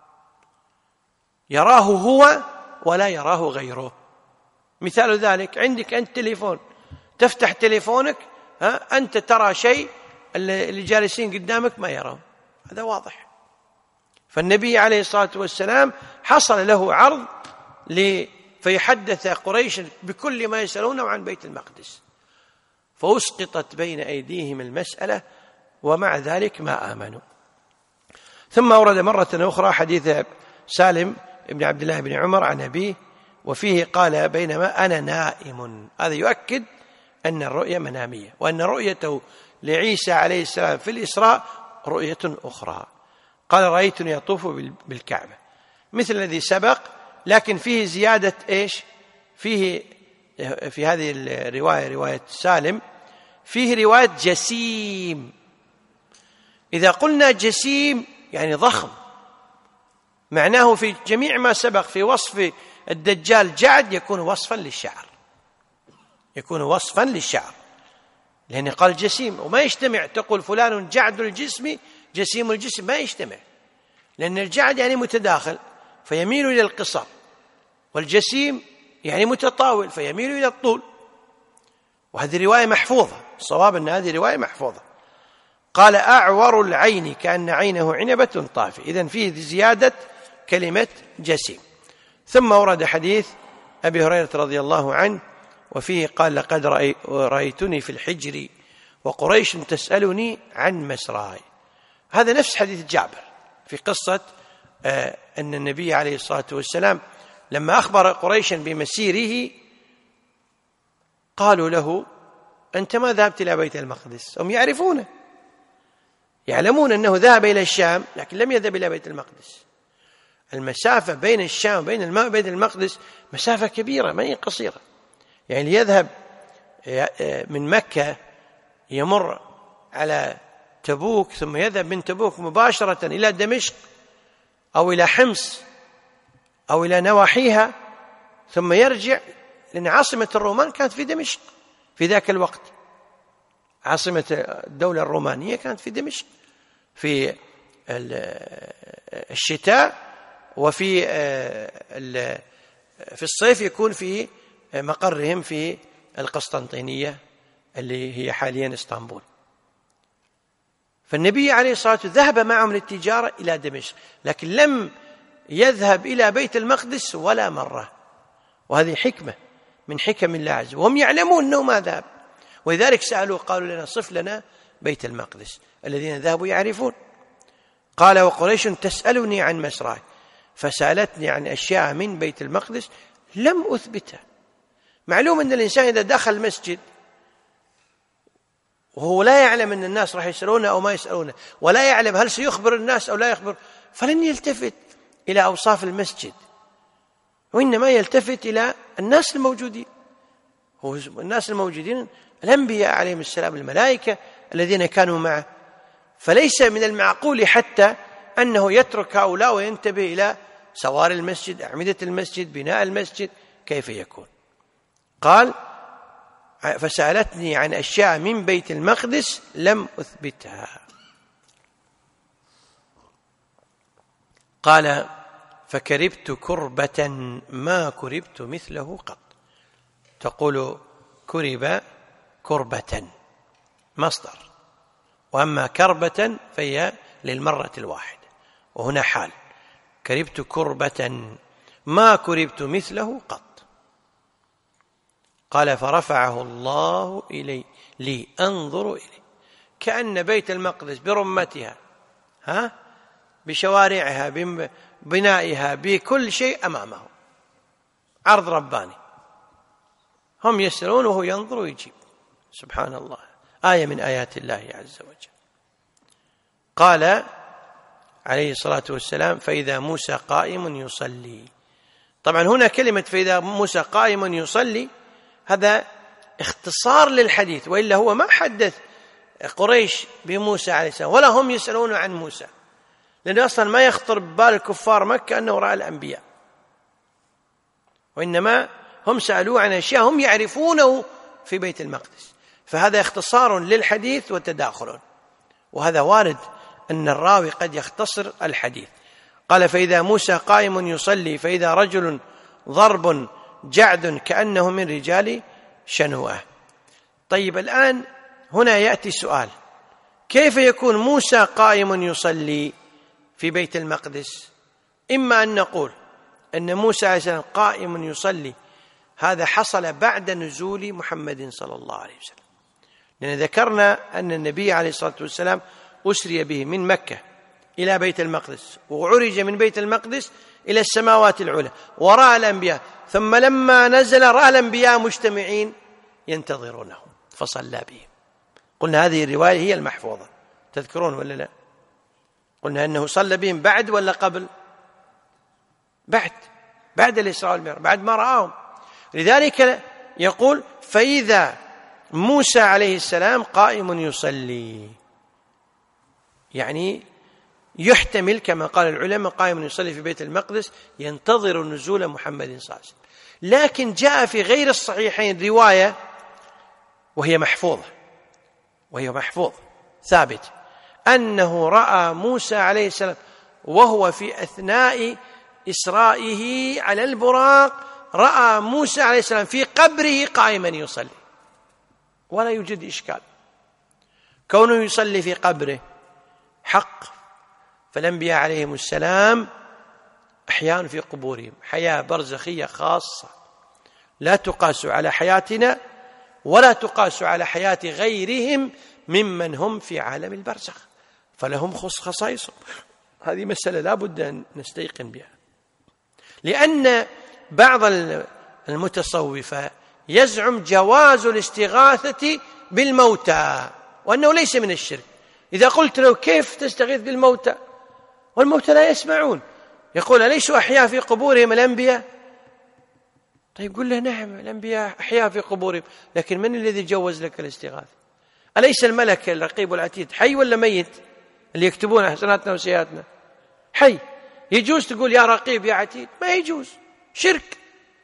[SPEAKER 1] يراه هو ولا يراه غيره. مثال ذلك عندك أنت تليفون، تفتح تليفونك ها أنت ترى شيء اللي جالسين قدامك ما يرون، هذا واضح. فالنبي عليه الصلاة والسلام حصل له عرض فيحدث قريش بكل ما يسألونه عن بيت المقدس، فأسقطت بين أيديهم المسألة ومع ذلك ما آمنوا. ثم أورد مرة أخرى حديث سالم بن عبد الله بن عمر عن أبيه وفيه قال بينما أنا نائم. هذا يؤكد أن الرؤية منامية، وأن رؤيته لعيسى عليه السلام في الإسراء رؤية أخرى. قال رأيتني يطوف بالكعبة مثل الذي سبق، لكن فيه زيادة إيش؟ فيه في هذه الرواية رواية سالم فيه رواية جسيم. إذا قلنا جسيم يعني ضخم، معناه في جميع ما سبق في وصف الدجال جعد يكون وصفا للشعر، يكون وصفا للشعر، لأنه قال جسيم وما يجتمع تقول فلان جعد الجسم جسيم الجسم، ما يجتمع، لأن الجعد يعني متداخل فيميل إلى القصر، والجسيم يعني متطاول فيميل إلى الطول. وهذه رواية محفوظة، الصواب أن هذه رواية محفوظة. قال أعور العين كأن عينه عنبة طافئة، إذن فيه زيادة كلمة جسيم. ثم ورد حديث أبي هريرة رضي الله عنه وفيه قال لقد رأيتني في الحجر وقريش تسألني عن مسراي. هذا نفس حديث جابر في قصة أن النبي عليه الصلاة والسلام لما أخبر قريشا بمسيره قالوا له أنت ما ذهبت إلى بيت المقدس؟ هم يعرفونه، يعلمون أنه ذهب إلى الشام لكن لم يذهب إلى بيت المقدس. المسافة بين الشام وبين بيت المقدس مسافة كبيرة ما هي قصيرة، يعني يذهب من مكة يمر على تبوك ثم يذهب من تبوك مباشرة إلى دمشق أو إلى حمص أو إلى نواحيها ثم يرجع، لأن عاصمة الرومان كانت في دمشق في ذاك الوقت، عاصمة الدولة الرومانية كانت في دمشق في الشتاء، وفي في الصيف يكون في مقرهم في القسطنطينية اللي هي حاليا اسطنبول. فالنبي عليه الصلاة والسلام ذهب معهم للتجارة إلى دمشق، لكن لم يذهب إلى بيت المقدس ولا مرة، وهذه حكمة من حكم الله عز وجل، وهم يعلمون أنه ما ذهب، ولذلك سألوا قالوا لنا صف لنا بيت المقدس. الذين ذهبوا يعرفون. قال وقريش تسألني عن مسراه فسألتني عن أشياء من بيت المقدس لم أثبتها. معلوم أن الإنسان إذا دخل المسجد وهو لا يعلم أن الناس راح يسألونه أو ما يسألونه، ولا يعلم هل سيخبر الناس أو لا يخبر، فلن يلتفت إلى أوصاف المسجد، وإنما يلتفت إلى الناس الموجودين. هو الناس الموجودين الأنبياء عليهم السلام، الملائكة الذين كانوا معه، فليس من المعقول حتى أنه يترك هؤلاء وينتبه إلى سوار المسجد، أعمدة المسجد، بناء المسجد، كيف يكون؟ قال فسألتني عن أشياء من بيت المقدس لم أثبتها. قال فكربت كربة ما كربت مثله قط. تقول كرب كربة مصدر، وأما كربة فهي للمرة الواحدة، وهنا حال. كربت كربة ما كربت مثله قط. قال فرفعه الله إلي لي أنظر إليه، كأن بيت المقدس برمتها، ها، بشوارعها، ببنائها، بكل شيء أمامه، عرض رباني، هم يسألون وهو ينظر ويجيب. سبحان الله، آية من آيات الله عز وجل. قال عليه الصلاة والسلام فإذا موسى قائم يصلي. طبعا هنا كلمة فإذا موسى قائم يصلي هذا اختصار للحديث، وإلا هو ما حدث قريش بموسى عليه السلام ولا هم يسألون عن موسى، لأنه أصلا ما يخطر ببال الكفار مكة أنه رأى الأنبياء، وإنما هم سألوه عن أشياء هم يعرفونه في بيت المقدس، فهذا اختصار للحديث وتداخل، وهذا وارد أن الراوي قد يختصر الحديث. قال فإذا موسى قائم يصلي فإذا رجل ضرب جعد كأنه من رجال شنوءة. طيب الآن هنا يأتي سؤال، كيف يكون موسى قائم يصلي في بيت المقدس؟ إما أن نقول أن موسى عليه السلام قائم يصلي هذا حصل بعد نزول محمد صلى الله عليه وسلم، لأن ذكرنا أن النبي عليه الصلاة والسلام أسري به من مكة إلى بيت المقدس، وعرج من بيت المقدس إلى السماوات العلى، ورأى الأنبياء، ثم لما نزل رأى الأنبياء مجتمعين ينتظرونه فصلى بهم. قلنا هذه الرواية هي المحفوظة، تذكرون ولا لا؟ قلنا أنه صلى بهم بعد ولا قبل؟ بعد، بعد الإسراء والمعراج، بعد ما رآهم. لذلك يقول فإذا موسى عليه السلام قائم يصلي، يعني يحتمل كما قال العلماء قائم يصلي في بيت المقدس ينتظر نزول محمد صلى الله عليه وسلم. لكن جاء في غير الصحيحين رواية وهي محفوظة وهي محفوظ ثابت أنه رأى موسى عليه السلام وهو في أثناء إسرائه على البراق، رأى موسى عليه السلام في قبره قائما يصلي، ولا يوجد إشكال كونه يصلي في قبره حق. فالأنبياء عليهم السلام أحياء في قبورهم حياة برزخية خاصة لا تقاس على حياتنا ولا تقاس على حياة غيرهم ممن هم في عالم البرزخ، فلهم خصائص. هذه مسألة لا بد أن نستيقن بها، لأن بعض المتصوفة يزعم جواز الاستغاثة بالموتى وأنه ليس من الشرك. إذا قلت له كيف تستغيث بالموتى والموتى لا يسمعون، يقول أليسوا أحياء في قبورهم الأنبياء؟ طيب قل له نعم الأنبياء أحياء في قبورهم، لكن من الذي جوز لك الاستغاثة؟ أليس الملك الرقيب والعتيد حي ولا ميت؟ اللي يكتبون حسناتنا وسيئاتنا حي، يجوز تقول يا رقيب يا عتيد؟ ما يجوز، شرك.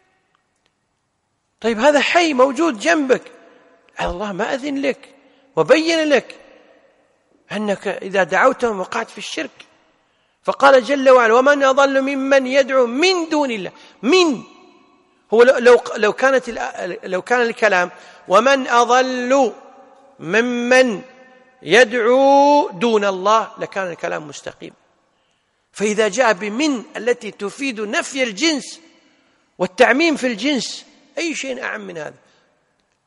[SPEAKER 1] طيب هذا حي موجود جنبك، الله ما أذن لك وبين لك أنك إذا دعوتهم وقعت في الشرك. فقال جل وعلا ومن أضل ممن يدعو من دون الله. من هو لو لو كانت لو كان الكلام ومن أضل ممن يدعو دون الله لكان الكلام مستقيم. فإذا جاء بمن التي تفيد نفي الجنس والتعميم في الجنس، أي شيء أعم من هذا؟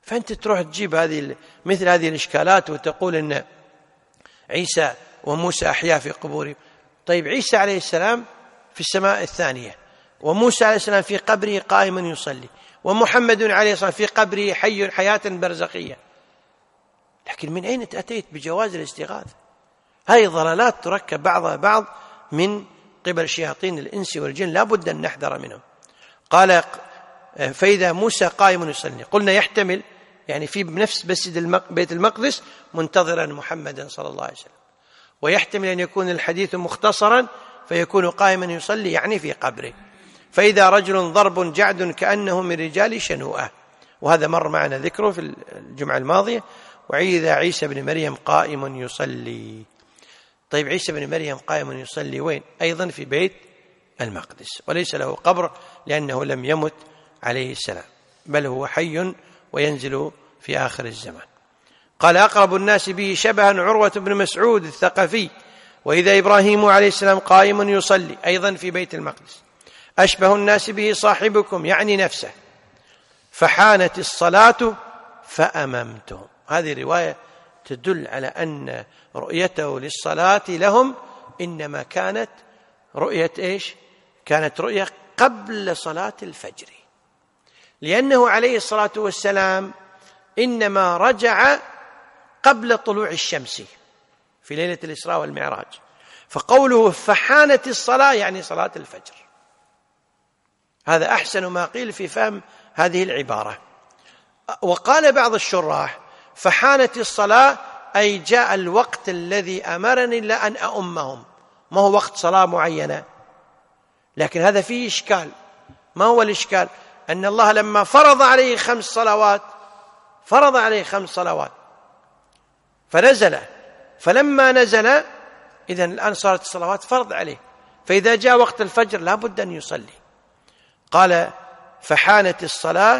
[SPEAKER 1] فأنت تروح تجيب هذه مثل هذه الإشكالات وتقول إن عيسى وموسى أحياء في قبورهم. طيب عيسى عليه السلام في السماء الثانية، وموسى عليه السلام في قبره قائم يصلي، ومحمد عليه السلام في قبره حي حياة برزخية، لكن من أين أتيت بجواز الاستغاثة؟ هذه ضلالات تركب بعضها بعض من قبل شياطين الإنس والجن، لا بد أن نحذر منهم. قال فإذا موسى قائم يصلي، قلنا يحتمل يعني في نفس مسجد بيت المقدس منتظرا محمدا صلى الله عليه وسلم، ويحتمل أن يكون الحديث مختصرا فيكون قائما يصلي يعني في قبره. فإذا رجل ضرب جعد كأنه من رجال شنوءة، وهذا مر معنا ذكره في الجمعة الماضية. وإذا عيسى بن مريم قائم يصلي. طيب عيسى بن مريم قائم يصلي وين؟ أيضا في بيت المقدس، وليس له قبر لأنه لم يمت عليه السلام، بل هو حي وينزل في آخر الزمان. قال أقرب الناس به شبها عروة بن مسعود الثقفي. وإذا إبراهيم عليه السلام قائم يصلي أيضا في بيت المقدس. أشبه الناس به صاحبكم يعني نفسه، فحانت الصلاة فأممتهم. هذه رواية تدل على أن رؤيته للصلاة لهم إنما كانت رؤية إيش؟ كانت رؤية قبل صلاة الفجر، لأنه عليه الصلاة والسلام إنما رجع قبل طلوع الشمس في ليلة الإسراء والمعراج، فقوله فحانت الصلاة يعني صلاة الفجر. هذا أحسن ما قيل في فهم هذه العبارة. وقال بعض الشراح فحانت الصلاة أي جاء الوقت الذي أمرني إلا أن أؤمهم، ما هو وقت صلاة معينة، لكن هذا فيه إشكال. ما هو الإشكال؟ أن الله لما فرض عليه خمس صلوات فرض عليه خمس صلوات فنزل، فلما نزل إذن الآن صارت الصلوات فرض عليه، فإذا جاء وقت الفجر لا بد أن يصلي. قال فحانت الصلاة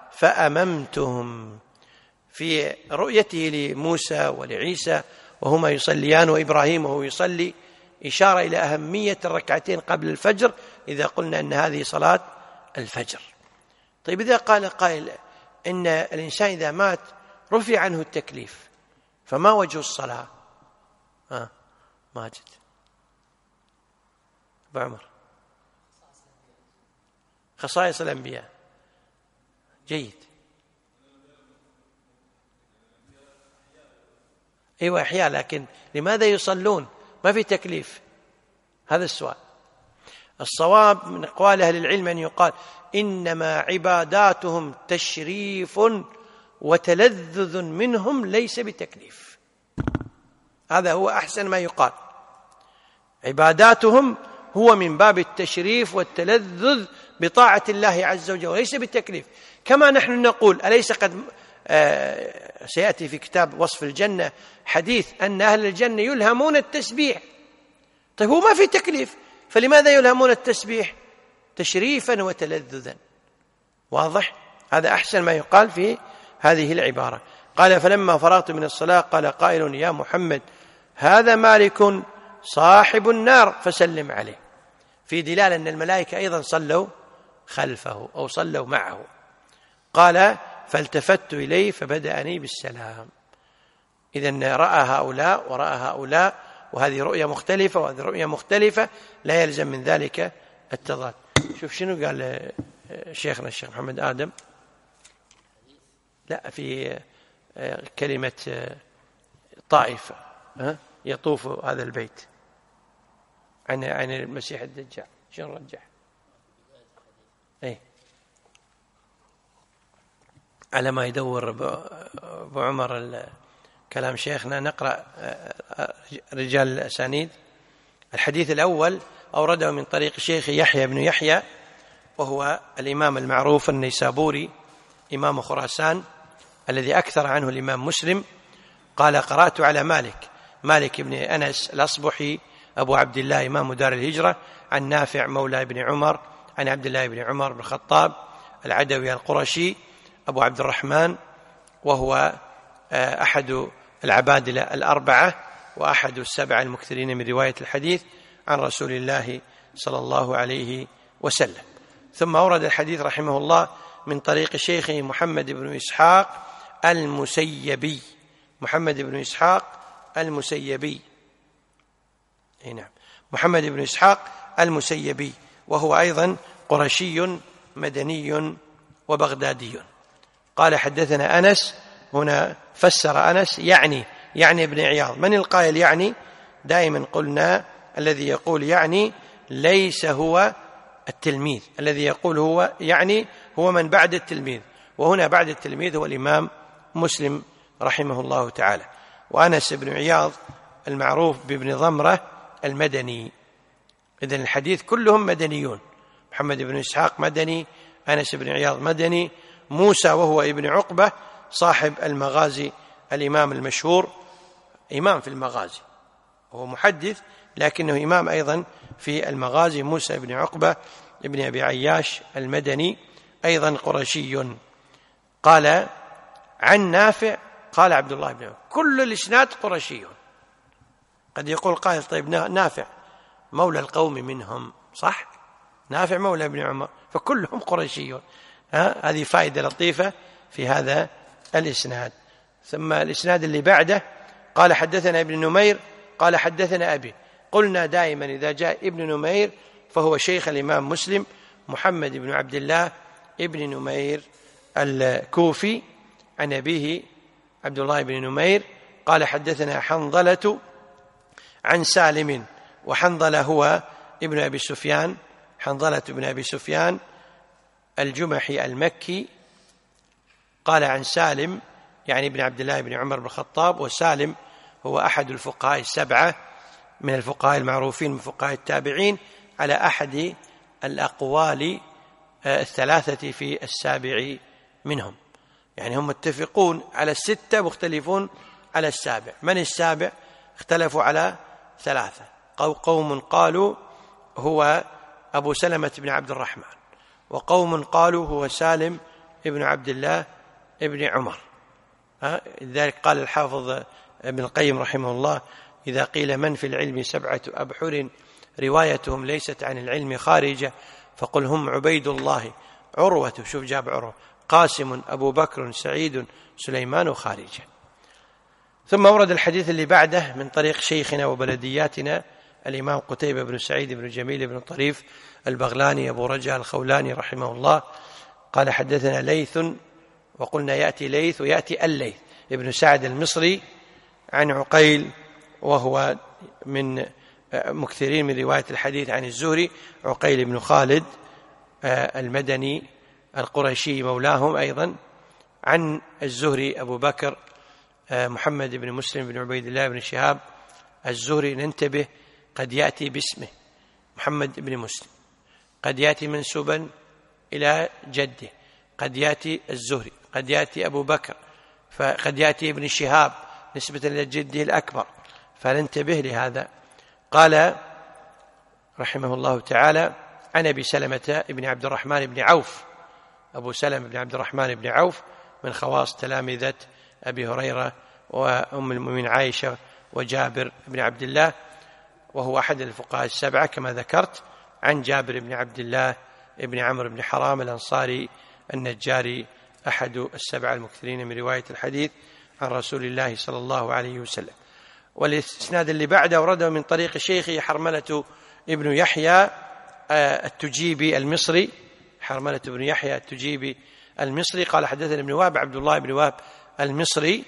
[SPEAKER 1] فأممتهم، في رؤيته لموسى ولعيسى وهما يصليان وإبراهيم وهو يصلي إشارة إلى أهمية الركعتين قبل الفجر إذا قلنا أن هذه صلاة الفجر. طيب إذا قال قائل إن الإنسان إذا مات رفع عنه التكليف، فما وجه الصلاة؟ آه ماجد أبو عمر. خصائص الأنبياء، جيد. أيوة أحياء، لكن لماذا يصلون؟ ما في تكليف، هذا السؤال. الصواب من أقوال أهل العلم أن يقال إنما عباداتهم تشريف وتلذذ منهم ليس بتكليف. هذا هو أحسن ما يقال، عباداتهم هو من باب التشريف والتلذذ بطاعة الله عز وجل وليس بالتكليف. كما نحن نقول أليس قد آه سيأتي في كتاب وصف الجنة حديث أن أهل الجنة يلهمون التسبيح. طيب هو ما في تكليف، فلماذا يلهمون التسبيح؟ تشريفا وتلذذا. واضح؟ هذا أحسن ما يقال في هذه العبارة. قال فلما فرغت من الصلاة قال قائل يا محمد هذا مالك صاحب النار فسلم عليه، في دلالة أن الملائكة أيضا صلوا خلفه أو صلوا معه. قال فالتفت إليه فبدأني بالسلام. إذن رأى هؤلاء ورأى هؤلاء، وهذه رؤية مختلفة وهذه رؤية مختلفة، لا يلزم من ذلك التضاد. شوف شنو قال شيخنا الشيخ محمد آدم، لا في كلمة طائفة يطوف هذا البيت عن عن المسيح الدجال، شنو رجح؟ اي على ما يدور ابو عمر كلام شيخنا. نقرأ رجال الأسانيد. الحديث الأول أورده من طريق شيخ يحيى بن يحيى، وهو الإمام المعروف النيسابوري إمام خراسان الذي أكثر عنه الإمام مسلم. قال قرأت على مالك مالك بن أنس الأصبحي أبو عبد الله إمام دار الهجرة عن نافع مولى بن عمر عن عبد الله بن عمر بن الخطاب العدوي القرشي أبو عبد الرحمن، وهو أحد العبادلة الأربعة وأحد السبع المكثرين من رواية الحديث عن رسول الله صلى الله عليه وسلم. ثم أورد الحديث رحمه الله من طريق شيخه محمد بن إسحاق المسيبي، محمد بن إسحاق المسيبي، نعم محمد بن إسحاق المسيبي، وهو أيضا قرشي مدني وبغدادي. قال حدثنا أنس، هنا فسر أنس يعني يعني ابن عياض. من القائل يعني؟ دائما قلنا الذي يقول يعني ليس هو التلميذ، الذي يقول هو يعني هو من بعد التلميذ، وهنا بعد التلميذ هو الإمام مسلم رحمه الله تعالى. وأنس بن عياض المعروف بابن ضمرة المدني. إذن الحديث كلهم مدنيون، محمد بن إسحاق مدني، أنس بن عياض مدني، موسى وهو ابن عقبة صاحب المغازي الإمام المشهور، إمام في المغازي، هو محدث لكنه إمام أيضا في المغازي، موسى بن عقبة ابن أبي عياش المدني أيضا قرشي. قال عن نافع قال عبد الله بن عمر، كل الإسناد قرشي. قد يقول قائل طيب نافع مولى القوم منهم، صح، نافع مولى ابن عمر فكلهم قرشيون. هذه فائدة لطيفة في هذا الإسناد. ثم الإسناد اللي بعده قال حدثنا ابن نمير قال حدثنا أبي. قلنا دائما إذا جاء ابن نمير فهو شيخ الإمام مسلم، محمد بن عبد الله ابن نمير الكوفي، عن أبيه عبد الله بن نمير قال حدثنا حنظلة عن سالم، وحنظلة هو ابن أبي سفيان، حنظلة بن أبي سفيان الجمحي المكي. قال عن سالم يعني ابن عبد الله بن عمر بن الخطاب، وسالم هو أحد الفقهاء السبعة من الفقهاء المعروفين من فقهاء التابعين على أحد الأقوال الثلاثة في السابع منهم، يعني هم متفقون على الستة مختلفون على السابع. من السابع؟ اختلفوا على ثلاثة، قوم قالوا هو أبو سلمة بن عبد الرحمن، وقوم قالوا هو سالم ابن عبد الله ابن عمر. لذلك قال الحافظ ابن القيم رحمه الله إذا قيل من في العلم سبعة أبحر روايتهم ليست عن العلم خارجة فقل هم عبيد الله عروة، شوف جاب عروة، قاسم أبو بكر سعيد سليمان خارجة. ثم ورد الحديث اللي بعده من طريق شيخنا وبلدياتنا الإمام قتيبة بن سعيد بن جميل بن طريف البغلاني أبو رجاء الخولاني رحمه الله قال حدثنا ليث، وقلنا يأتي ليث ويأتي الليث ابن سعد المصري، عن عقيل وهو من مكثرين من رواية الحديث عن الزهري، عقيل بن خالد المدني القرشي مولاهم أيضا، عن الزهري أبو بكر محمد بن مسلم بن عبيد الله بن شهاب الزهري. ننتبه، قد يأتي باسمه محمد بن مسلم، قد يأتي منسوبا إلى جده، قد يأتي الزهري، قد يأتي أبو بكر، فقد يأتي ابن شهاب نسبة إلى جده الأكبر، فننتبه لهذا. قال رحمه الله تعالى عن أبي سلمة بن عبد الرحمن بن عوف، أبو سلمة بن عبد الرحمن بن عوف من خواص تلامذة أبي هريرة وأم المؤمنين عائشة وجابر بن عبد الله، وهو أحد الفقهاء السبعة كما ذكرت، عن جابر بن عبد الله بن عمرو بن حرام الأنصاري النجاري أحد السبعة المكثرين من رواية الحديث عن رسول الله صلى الله عليه وسلم. والإسناد اللي بعده ورده من طريق شيخه حرملة ابن يحيى التجيبي المصري، حرملة ابن يحيى التجيبي المصري قال حدثنا ابن وهب عبد الله بن وهب المصري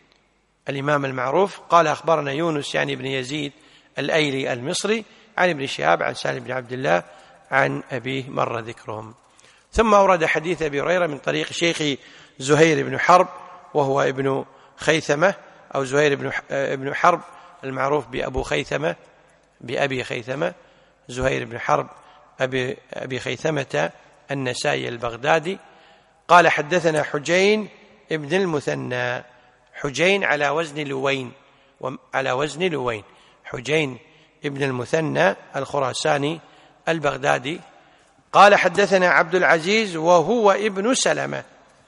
[SPEAKER 1] الإمام المعروف قال أخبرنا يونس يعني ابن يزيد الأيلي المصري عن ابن شهاب عن سالم بن عبد الله عن أبيه مر ذكرهم. ثم أورد حديث أبي هريرة من طريق شيخ زهير بن حرب وهو ابن خيثمة أو زهير بن ابن حرب المعروف بأبو خيثمة بأبي خيثمة، زهير بن حرب أبي, أبي خيثمة النسائي البغدادي قال حدثنا حجين ابن المثنى، حجين على وزن لوين، على وزن لوين، حجين ابن المثنى الخراساني البغدادي قال حدثنا عبد العزيز وهو ابن سلمة،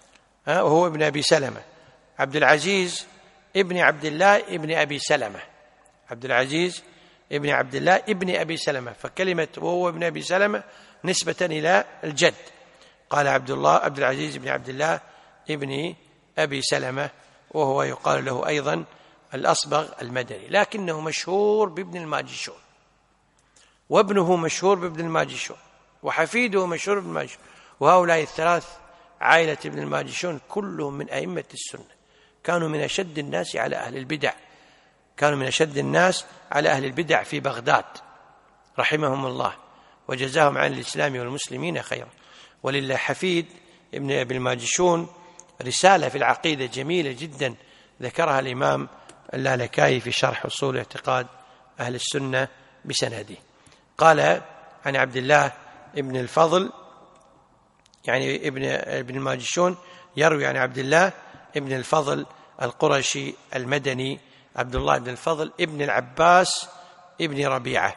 [SPEAKER 1] وهو ابن أبي سلمة، عبد العزيز ابن عبد الله ابن أبي سلمة، عبد العزيز ابن عبد الله ابن أبي سلمة، فكلمة وهو ابن أبي سلمة نسبة إلى الجد. قال عبد الله عبد العزيز ابن عبد الله ابن أبي سلمة، وهو يقال له أيضا الأصبغ المدني، لكنه مشهور بابن الماجشون، وابنه مشهور بابن الماجشون، وحفيده مشهور بابن الماجشون. وهؤلاء الثلاث عائلة ابن الماجشون كلهم من أئمة السنة، كانوا من أشد الناس على أهل البدع، كانوا من أشد الناس على أهل البدع في بغداد رحمهم الله وجزاهم عن الإسلام والمسلمين خيرا. ولله حفيد ابن ابن الماجشون رسالة في العقيدة جميلة جدا ذكرها الإمام اللالكائي في شرح أصول اعتقاد أهل السنة بسنده. قال عن عبد الله ابن الفضل، يعني ابن ابن الماجشون يروي عن عبد الله ابن الفضل القرشي المدني، عبد الله بن الفضل ابن العباس ابن ربيعة،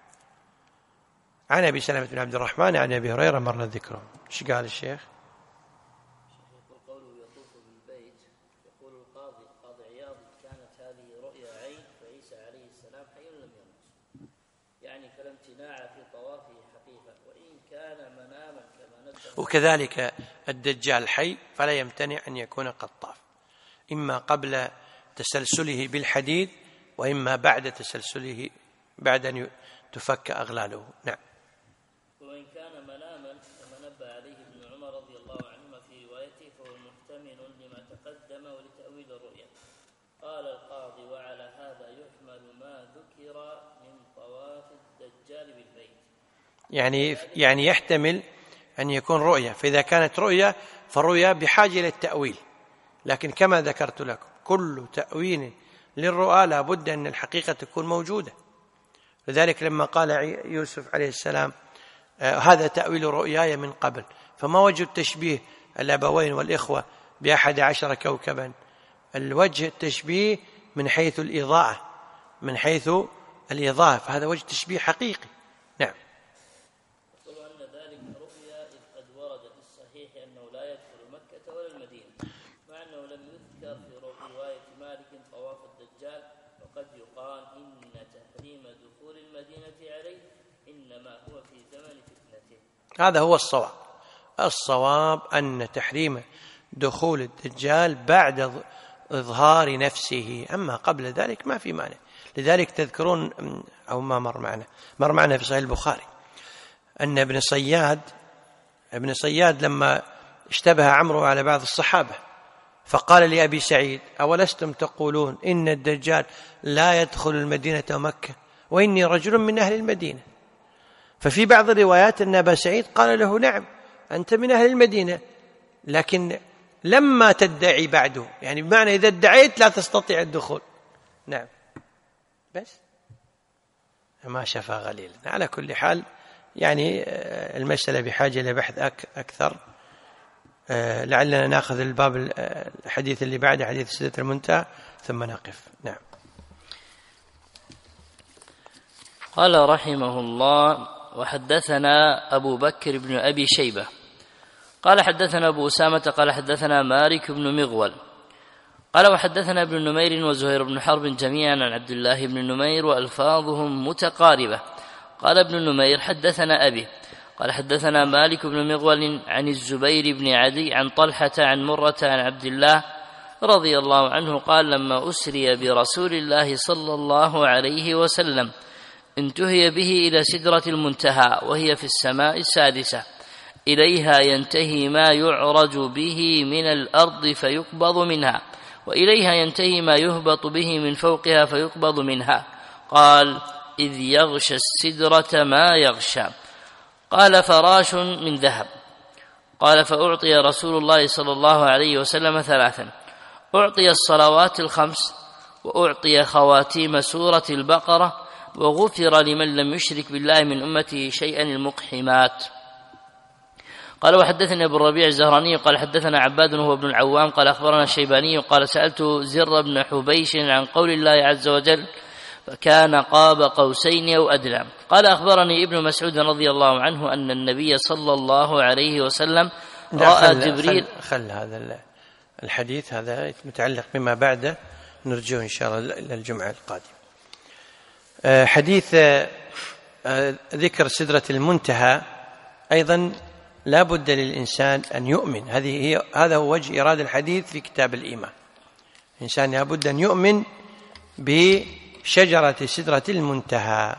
[SPEAKER 1] عن أبي سلمة بن عبد الرحمن عن أبي هريرة مر ذكره. ايش قال الشيخ؟
[SPEAKER 2] قوله يطوف بالبيت، يقول القاضي قاضي عياض: كانت هذه رؤيا عين فعيسى عليه السلام حي لم يمت، يعني فلا امتناع في طوافه حقيقة، وإن كان مناما كما نبه.
[SPEAKER 1] وكذلك الدجال حي فلا يمتنع أن يكون قد طاف، إما قبل تسلسله بالحديد وإما بعد تسلسله بعد أن تفك أغلاله. نعم.
[SPEAKER 2] وإن كان مناما كما نبه عليه ابن عمر رضي الله عنهما في روايته فهو محتمل لما تقدم ولتأويل الرؤيا. قال القاضي: وعلى هذا يحمل ما ذكر من طواف الدجال بالبيت،
[SPEAKER 1] يعني يعني يحتمل أن يكون رؤيا، فإذا كانت رؤيا فالرؤيا بحاجة إلى التأويل، لكن كما ذكرت لكم كل تأويل للرؤى لا بد أن الحقيقة تكون موجودة. لذلك لما قال يوسف عليه السلام: آه هذا تأويل رؤياي من قبل، فما وجه التشبيه الأبوين والإخوة بأحد عشر كوكبا؟ الوجه التشبيه من حيث الإضاءة، من حيث الإضاءة، فهذا وجه تشبيه حقيقي. نعم.
[SPEAKER 2] يقول أن ذلك رؤيا إذ قد ورد في الصحيح أنه لا يدخل مكة ولا المدينة، مع أنه لم يذكر في رواية مالك طواف الدجال، وقد يقال إن تحريم دخول المدينة عليه إنما هو في زمن فتنته.
[SPEAKER 1] هذا هو الصواب. الصواب أن تحريم دخول الدجال بعد إظهار نفسه، أما قبل ذلك ما في مانع. لذلك تذكرون أو ما مر معنا مر معنا في صحيح البخاري أن ابن صياد ابن صياد لما اشتبه عمرو على بعض الصحابة فقال لأبي سعيد: أولستم تقولون إن الدجال لا يدخل المدينة ومكة وإني رجل من أهل المدينة؟ ففي بعض الروايات أن أبا سعيد قال له: نعم أنت من أهل المدينة، لكن لما تدعي بعده، يعني بمعنى إذا ادعيت لا تستطيع الدخول. نعم، بس ما شفى غليل. على كل حال يعني المسألة بحاجة إلى بحث أكثر. لعلنا نأخذ الباب الحديث اللي بعده، حديث سدرة المنتهى، ثم نقف. نعم.
[SPEAKER 2] قال رحمه الله: وحدثنا أبو بكر بن أبي شيبة قال حدثنا أبو أسامة قال حدثنا مالك بن مغول قال وحدثنا ابن نمير وزهير بن حرب جميعا عن عبد الله بن نمير وألفاظهم متقاربة. قال ابن نمير: حدثنا أبي قال حدثنا مالك بن مغول عن الزبير بن عدي عن طلحة عن مرة عن عبد الله رضي الله عنه قال: لما أسري برسول الله صلى الله عليه وسلم انتهي به إلى سدرة المنتهى وهي في السماء السادسة، إليها ينتهي ما يعرج به من الأرض فيقبض منها، وإليها ينتهي ما يهبط به من فوقها فيقبض منها. قال: إذ يغشى السدرة ما يغشى. قال: فراش من ذهب. قال: فأعطي رسول الله صلى الله عليه وسلم ثلاثا: أعطي الصلوات الخمس، وأعطي خواتيم سورة البقرة، وغفر لمن لم يشرك بالله من أمته شيئا المقحمات. قال: وحدثني أبو الربيع الزهراني قال حدثنا عباد وهو ابن العوام قال أخبرنا الشيباني قال: سألت زر بن حبيش عن قول الله عز وجل: فكان قاب قوسين أو أدنى. قال: أخبرني ابن مسعود رضي الله عنه أن النبي صلى الله عليه وسلم رأى
[SPEAKER 1] خل
[SPEAKER 2] جبريل.
[SPEAKER 1] خل, خل هذا الحديث هذا متعلق بما بعده، نرجوه إن شاء الله إلى الجمعة القادمة. حديث ذكر سدرة المنتهى أيضا لا بد للإنسان أن يؤمن. هذه هي هذا هو وجه إيراد الحديث في كتاب الإيمان. الإنسان لا بد أن يؤمن بشجرة سدرة المنتهى.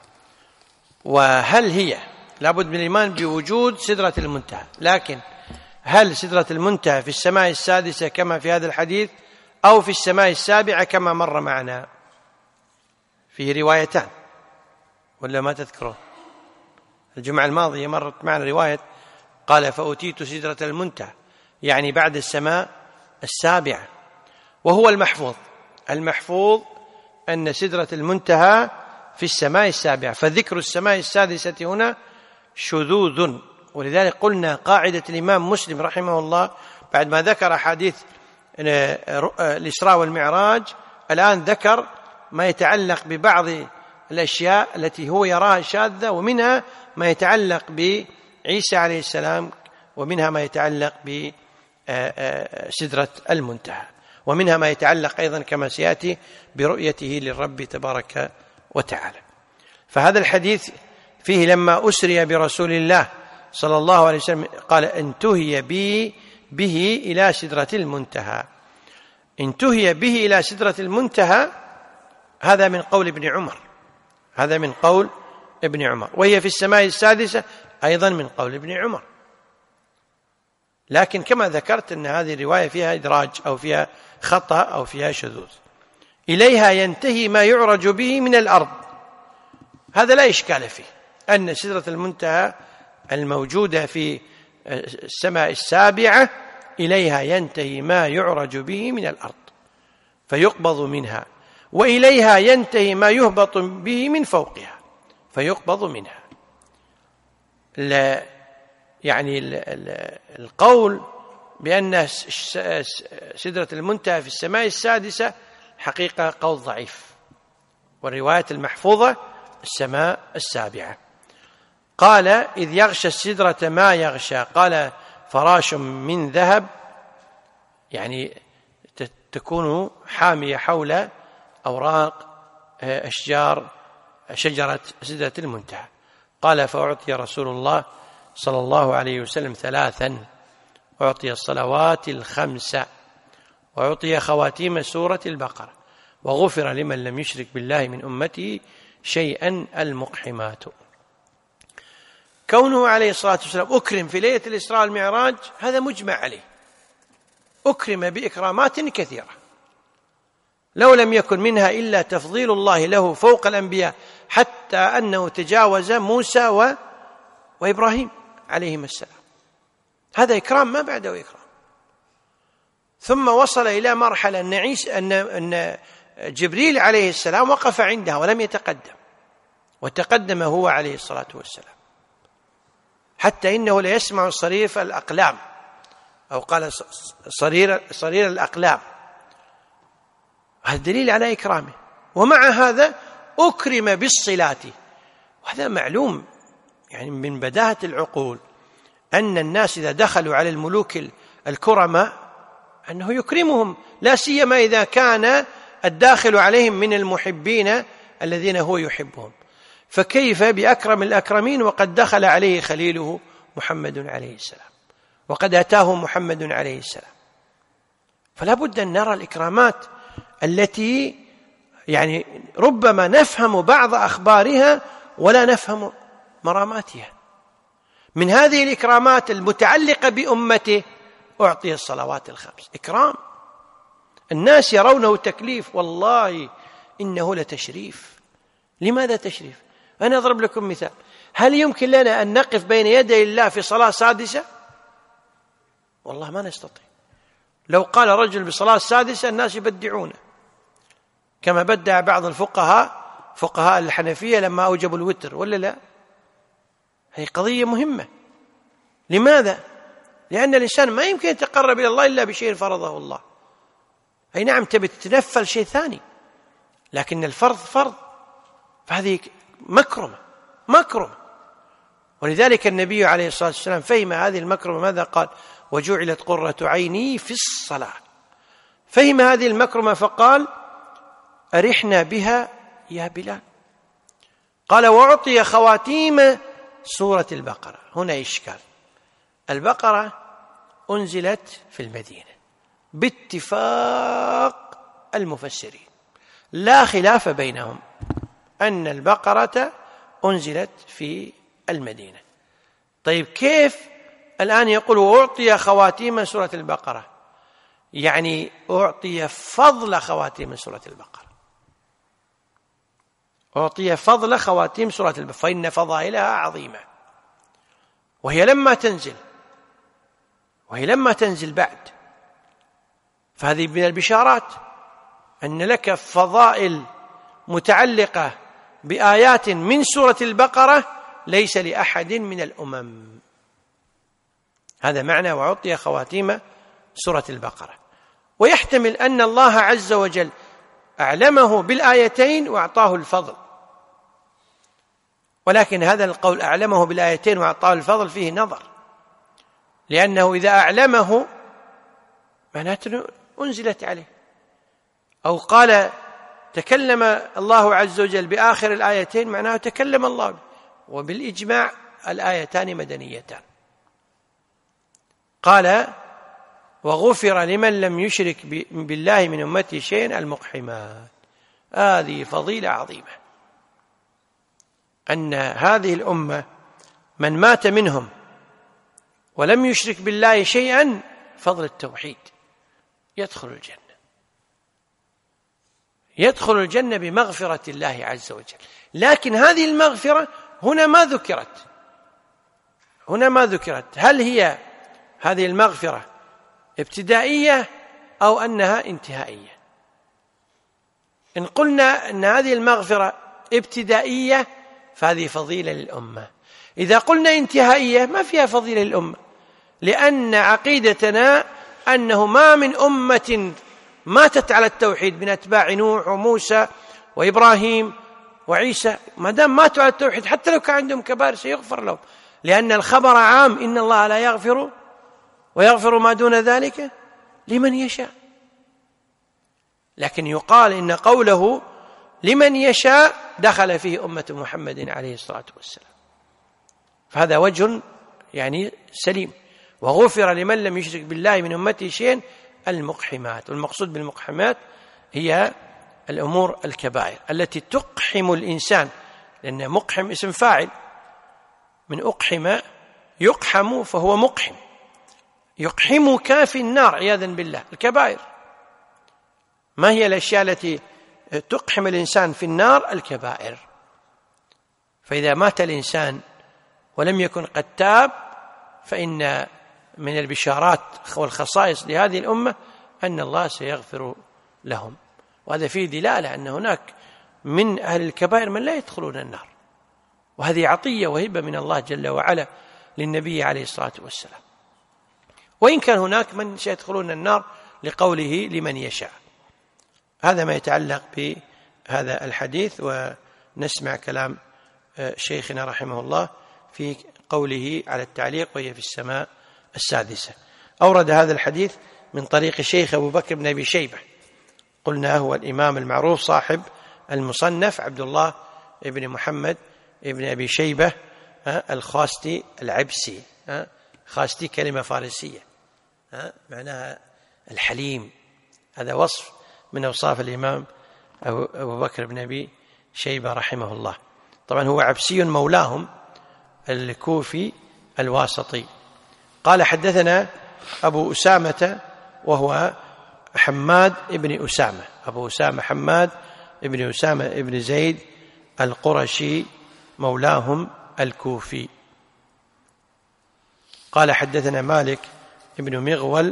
[SPEAKER 1] وهل هي لا بد من الإيمان بوجود سدرة المنتهى، لكن هل سدرة المنتهى في السماء السادسة كما في هذا الحديث أو في السماء السابعة كما مر معنا؟ فيه روايتان ولا ما تذكرون؟ الجمعة الماضية مرت معنا رواية قال فأتيت سدرة المنتهى، يعني بعد السماء السابعة، وهو المحفوظ. المحفوظ أن سدرة المنتهى في السماء السابعة، فذكر السماء السادسة هنا شذوذ. ولذلك قلنا قاعدة الإمام مسلم رحمه الله بعد ما ذكر حديث الإسراء والمعراج، الآن ذكر ما يتعلق ببعض الأشياء التي هو يراها شاذة، ومنها ما يتعلق بعيسى عليه السلام، ومنها ما يتعلق بسدرة المنتهى، ومنها ما يتعلق أيضا كما سيأتي برؤيته للرب تبارك وتعالى. فهذا الحديث فيه لما أسري برسول الله صلى الله عليه وسلم قال انتهي بي به إلى سدرة المنتهى. انتهي به إلى سدرة المنتهى هذا من قول ابن عمر، هذا من قول ابن عمر، وهي في السماء السادسة أيضا من قول ابن عمر. لكن كما ذكرت أن هذه الرواية فيها إدراج أو فيها خطأ أو فيها شذوذ. إليها ينتهي ما يعرج به من الأرض، هذا لا إشكال فيه، أن سدرة المنتهى الموجودة في السماء السابعة إليها ينتهي ما يعرج به من الأرض فيقبض منها، وإليها ينتهي ما يهبط به من فوقها فيقبض منها. يعني القول بأن سدرة المنتهى في السماء السادسة حقيقة قول ضعيف، والرواية المحفوظة السماء السابعة. قال إذ يغشى السدرة ما يغشى، قال فراش من ذهب، يعني تكون حامية حول أوراق أشجار شجرة سدرة المنتهى. قال فأعطي رسول الله صلى الله عليه وسلم ثلاثا، أعطي الصلوات الخمس، وأعطي خواتيم سورة البقرة، وغفر لمن لم يشرك بالله من أمته شيئا المقحمات. كونه عليه الصلاة والسلام أكرم في ليلة الإسراء والمعراج هذا مجمع عليه، أكرم بإكرامات كثيرة، لو لم يكن منها إلا تفضيل الله له فوق الأنبياء، حتى أنه تجاوز موسى و... وإبراهيم عليهما السلام. هذا إكرام ما بعده إكرام. ثم وصل إلى مرحلة أن, عيسى أن... أن جبريل عليه السلام وقف عندها ولم يتقدم، وتقدم هو عليه الصلاة والسلام، حتى إنه ليسمع صريف الأقلام، أو قال صرير, صرير الأقلام. هذا دليل على إكرامه. ومع هذا أكرم بالصلات، وهذا معلوم يعني من بداهة العقول أن الناس إذا دخلوا على الملوك الكرماء أنه يكرمهم، لا سيما إذا كان الداخل عليهم من المحبين الذين هو يحبهم، فكيف بأكرم الأكرمين وقد دخل عليه خليله محمد عليه السلام، وقد أتاه محمد عليه السلام. فلا بد أن نرى الإكرامات التي يعني ربما نفهم بعض أخبارها ولا نفهم مراماتها. من هذه الإكرامات المتعلقة بأمته أعطي الصلوات الخمس، إكرام الناس يرونه تكليف، والله إنه لتشريف. لماذا تشريف؟ أنا أضرب لكم مثال. هل يمكن لنا أن نقف بين يدي الله في صلاة سادسة؟ والله ما نستطيع. لو قال رجل بصلاة سادسة الناس يبدعونه، كما بدع بعض الفقهاء فقهاء الحنفية لما أوجبوا الوتر، ولا لا؟ هذه قضية مهمة. لماذا؟ لأن الإنسان ما يمكن يتقرب إلى الله إلا بشيء فرضه الله. أي نعم تبي تتنفل شيء ثاني، لكن الفرض فرض، فهذه مكرمة مكرمة. ولذلك النبي عليه الصلاة والسلام فهم هذه المكرمة، ماذا قال؟ وجعلت قرة عيني في الصلاة. فهم هذه المكرمة فقال أرحنا بها يا بلال. قال وأعطي خواتيم سورة البقرة. هنا إشكال، البقرة أنزلت في المدينة باتفاق المفسرين، لا خلاف بينهم أن البقرة أنزلت في المدينة. طيب كيف الآن يقول وأعطي خواتيم سورة البقرة؟ يعني أعطي فضل خواتيم سورة البقرة، أعطي فضل خواتيم سورة البقرة، فإن فضائلها عظيمة، وهي لما تنزل وهي لما تنزل بعد، فهذه من البشارات أن لك فضائل متعلقة بآيات من سورة البقرة ليس لأحد من الأمم. هذا معنى وأعطي خواتيم سورة البقرة. ويحتمل أن الله عز وجل أعلمه بالآيتين وأعطاه الفضل، ولكن هذا القول أعلمه بالآيتين وأعطاه الفضل فيه نظر، لأنه إذا أعلمه معناته أنزلت عليه، أو قال تكلم الله عز وجل بآخر الآيتين معناه تكلم الله، وبالإجماع الآيتان مدنيتان. قال وغفر لمن لم يشرك بالله من أمته شيئا المقحمات. هذه فضيلة عظيمة، أن هذه الأمة من مات منهم ولم يشرك بالله شيئا فضل التوحيد يدخل الجنة، يدخل الجنة بمغفرة الله عز وجل. لكن هذه المغفرة هنا ما ذكرت، هنا ما ذكرت هل هي هذه المغفرة ابتدائية أو أنها انتهائية. إن قلنا أن هذه المغفرة ابتدائية فهذه فضيلة للأمة، إذا قلنا انتهائية ما فيها فضيلة للأمة، لأن عقيدتنا أنه ما من أمة ماتت على التوحيد من أتباع نوح وموسى وإبراهيم وعيسى، ما دام ماتوا على التوحيد حتى لو كان عندهم كبائر سيغفر لهم، لأن الخبر عام إن الله لا يغفر ويغفر ما دون ذلك لمن يشاء. لكن يقال إن قوله لمن يشاء دخل فيه أمة محمد عليه الصلاة والسلام، فهذا وجه يعني سليم. وغفر لمن لم يشرك بالله من أمته شيئا المقحمات، والمقصود بالمقحمات هي الأمور الكبائر التي تقحم الإنسان، لأن مقحم اسم فاعل من أقحم يقحم فهو مقحم، يقحمك في النار عياذا بالله. الكبائر ما هي الأشياء التي تقحم الإنسان في النار؟ الكبائر. فإذا مات الإنسان ولم يكن قد تاب فإن من البشارات والخصائص لهذه الأمة أن الله سيغفر لهم، وهذا فيه دلالة أن هناك من أهل الكبائر من لا يدخلون النار، وهذه عطية وهبة من الله جل وعلا للنبي عليه الصلاة والسلام، وإن كان هناك من سيدخلون النار لقوله لمن يشاء. هذا ما يتعلق بهذا الحديث. ونسمع كلام شيخنا رحمه الله في قوله على التعليق وهي في السماء السادسة. أورد هذا الحديث من طريق الشيخ أبو بكر بن أبي شيبة، قلنا هو الإمام المعروف صاحب المصنف عبد الله بن محمد بن أبي شيبة الخاستي العبسي. خاستي كلمة فارسية معناها الحليم، هذا وصف من أوصاف الإمام أبو بكر بن أبي شيبة رحمه الله. طبعا هو عبسي مولاهم الكوفي الواسطي. قال حدثنا أبو أسامة وهو حماد بن أسامة، أبو أسامة حماد بن أسامة بن زيد القرشي مولاهم الكوفي. قال حدثنا مالك بن مغول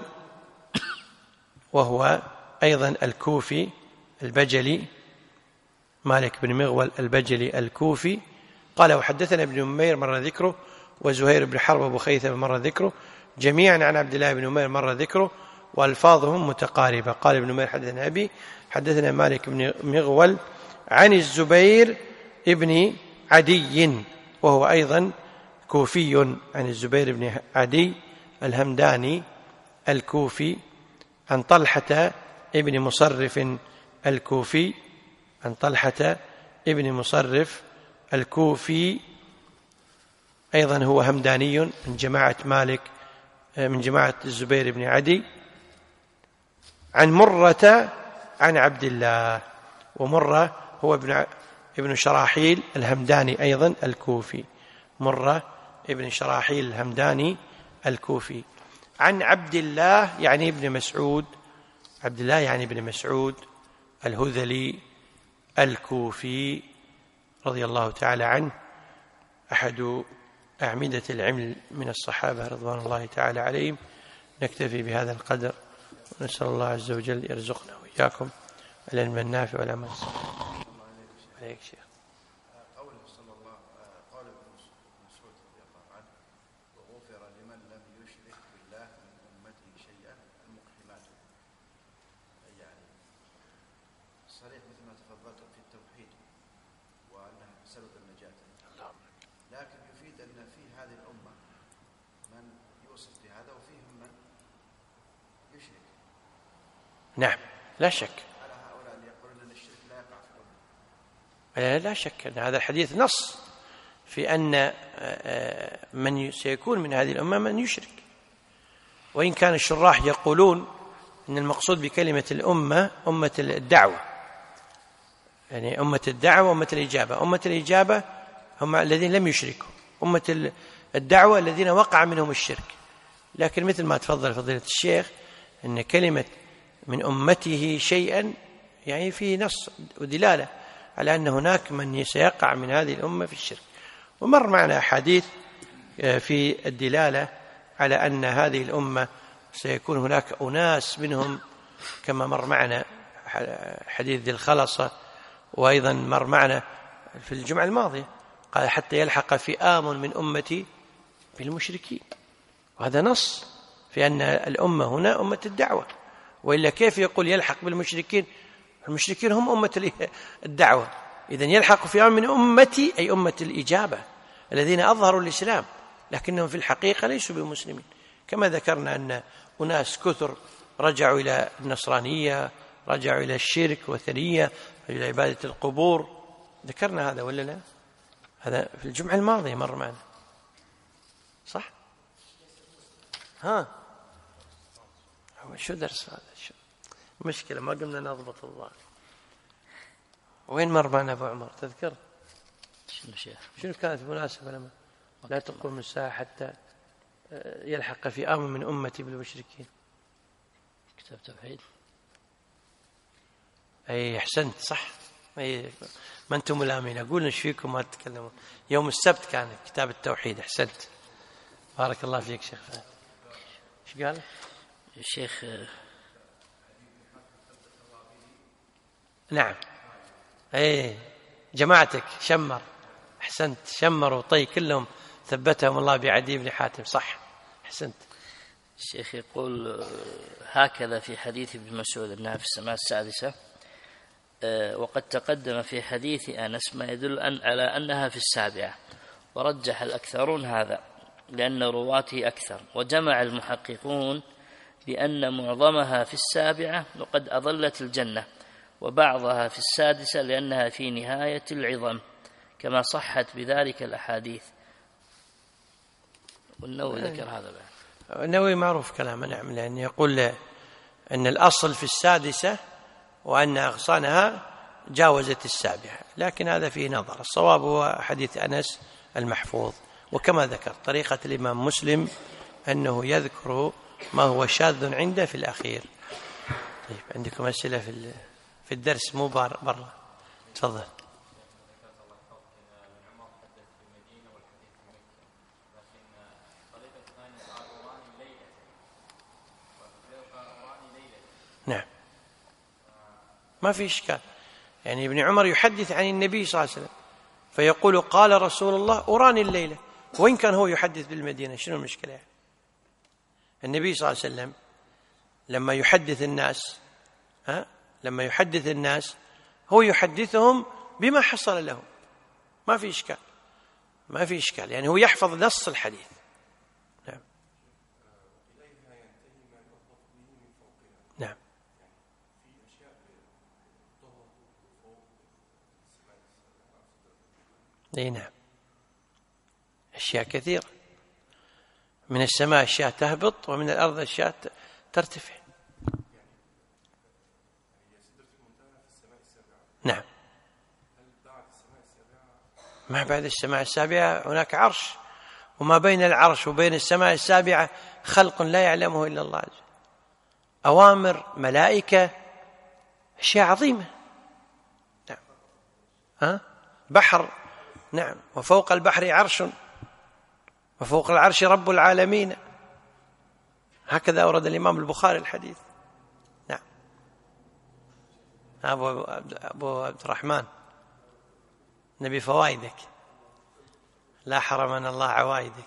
[SPEAKER 1] وهو أيضا الكوفي البجلي، مالك بن مغول البجلي الكوفي. قال وحدثنا ابن نمير مر ذكره، وزهير بن حرب أبو خيثم مر ذكره، جميعا عن عبد الله بن نمير مر ذكره، وألفاظهم متقاربة. قال ابن نمير حدثنا أبي حدثنا مالك بن مغول عن الزبير ابن عدي وهو أيضا كوفي، عن الزبير بن عدي الهمداني الكوفي، عن طلحة ابن مصرف الكوفي، عن طلحة ابن مصرف الكوفي أيضا هو همداني من جماعة مالك من جماعة الزبير بن عدي عن مرة عن عبد الله، ومرة هو ابن ابن شراحيل الهمداني أيضا الكوفي، مرة ابن شراحيل الهمداني الكوفي، عن عبد الله يعني ابن مسعود، عبد الله يعني ابن مسعود الهذلي الكوفي رضي الله تعالى عنه، أحد أعمدة العلم من الصحابة رضوان الله تعالى عليهم. نكتفي بهذا القدر، ونسأل الله عز وجل يرزقنا وإياكم العلم النافع والعمل الصالح. عليك شيخ.
[SPEAKER 3] قوله صلى الله قال ابن مسعود رضي الله عنه: وغفر لمن لم يشرك بالله من أمته شيئا المقحمات، يعني صريح مثل ما تفضلتم في التوحيد وأنها سبب النجاة، لكن يفيد أن في هذه الأمة من يوصف بهذا وفيهم من يشرك.
[SPEAKER 1] نعم لا شك.
[SPEAKER 3] على هؤلاء اللي يقولون أن الشرك لا يقع في الأمة.
[SPEAKER 1] لا شك أن هذا الحديث نص في أن من سيكون من هذه الأمة من يشرك، وإن كان الشراح يقولون أن المقصود بكلمة الأمة أمة الدعوة، يعني أمة الدعوة وأمة الإجابة. أمة الإجابة هم الذين لم يشركوا، أمة الدعوة الذين وقع منهم الشرك. لكن مثل ما تفضل فضيلة الشيخ أن كلمة من أمته شيئا يعني فيه نص ودلالة على أن هناك من سيقع من هذه الأمة في الشرك. ومر معنا أحاديث في الدلالة على أن هذه الأمة سيكون هناك أناس منهم، كما مر معنا حديث ذي الخلصة، وأيضا مر معنا في الجمعة الماضية قال حتى يلحق فئام من أمتي بالمشركين، وهذا نص في أن الأمة هنا أمة الدعوة، وإلا كيف يقول يلحق بالمشركين؟ المشركين هم أمة الدعوة، إذن يلحق فئام من أمتي أي أمة الإجابة الذين أظهروا الإسلام لكنهم في الحقيقة ليسوا بمسلمين، كما ذكرنا أن أناس كثر رجعوا إلى النصرانية، رجعوا إلى الشرك والثنية، إلى عبادة القبور. ذكرنا هذا ولا لا؟ هذا في الجمعة الماضية مر معنا، صح؟ ها شو درس هذا؟ شو مشكلة ما قمنا نضبط الظاهر. وين مر معنا أبو عمر تذكر؟
[SPEAKER 2] شنو شيخ؟
[SPEAKER 1] شنو كانت المناسبة لما لا تقوم الساعة حتى يلحق فئام من أمتي بالمشركين؟
[SPEAKER 2] كتاب توحيد.
[SPEAKER 1] أي أحسنت صح. أي ما أنتم ملامين، أقول إيش فيكم ما تتكلمون. يوم السبت كان كتاب التوحيد. أحسنت بارك الله فيك شيخ فهد. إيش قال
[SPEAKER 2] الشيخ؟
[SPEAKER 1] نعم أي جماعتك شمر. أحسنت، شمر وطي كلهم ثبتهم الله بعدي بن حاتم. صح أحسنت.
[SPEAKER 2] الشيخ يقول هكذا في حديث ابن مسعود أنها في السماء السادسة، وقد تقدم في حديث أنس ما يدل أن على أنها في السابعة، ورجح الأكثرون هذا لأن رواته أكثر، وجمع المحققون بأن معظمها في السابعة وقد أضلت الجنة، وبعضها في السادسة لأنها في نهاية العظم كما صحت بذلك الأحاديث. والنووي ذكر هذا بعد.
[SPEAKER 1] النووي معروف كلامه نعم، لأن يقول أن الأصل في السادسة وأن أغصانها جاوزت السابعة، لكن هذا فيه نظر. الصواب هو حديث أنس المحفوظ، وكما ذكر طريقة الإمام مسلم أنه يذكر ما هو شاذ عنده في الأخير. طيب عندكم أسئلة في في الدرس مو برا؟ تفضل. نعم ما في إشكال، يعني ابن عمر يحدث عن النبي صلى الله عليه وسلم فيقول قال رسول الله أراني الليلة، وإن كان هو يحدث بالمدينة. شنو المشكلة؟ النبي صلى الله عليه وسلم لما يحدث الناس ها لما يحدث الناس هو يحدثهم بما حصل لهم، ما في إشكال ما في إشكال يعني هو يحفظ نص الحديث. نعم نعم اي نعم أشياء كثيرة من السماء أشياء تهبط ومن الأرض أشياء ترتفع. نعم. ما بعد السماء السابعة هناك عرش، وما بين العرش وبين السماء السابعة خلق لا يعلمه إلا الله عز وجل، أوامر، ملائكة، أشياء عظيمة. نعم. ها؟ بحر. نعم. وفوق البحر عرش وفوق العرش رب العالمين. هكذا أورد الإمام البخاري الحديث. نعم. أبو, أبو عبد الرحمن، نبي فوائدك، لا حرمنا الله عوائدك.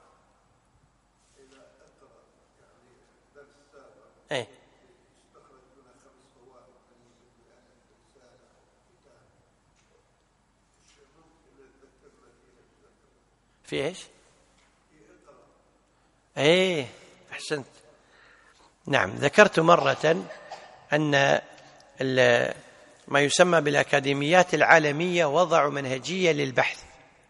[SPEAKER 1] ايه في ايش؟ ايه احسنت. نعم. ذكرت مرة أن ما يسمى بالأكاديميات العالمية وضعوا منهجية للبحث.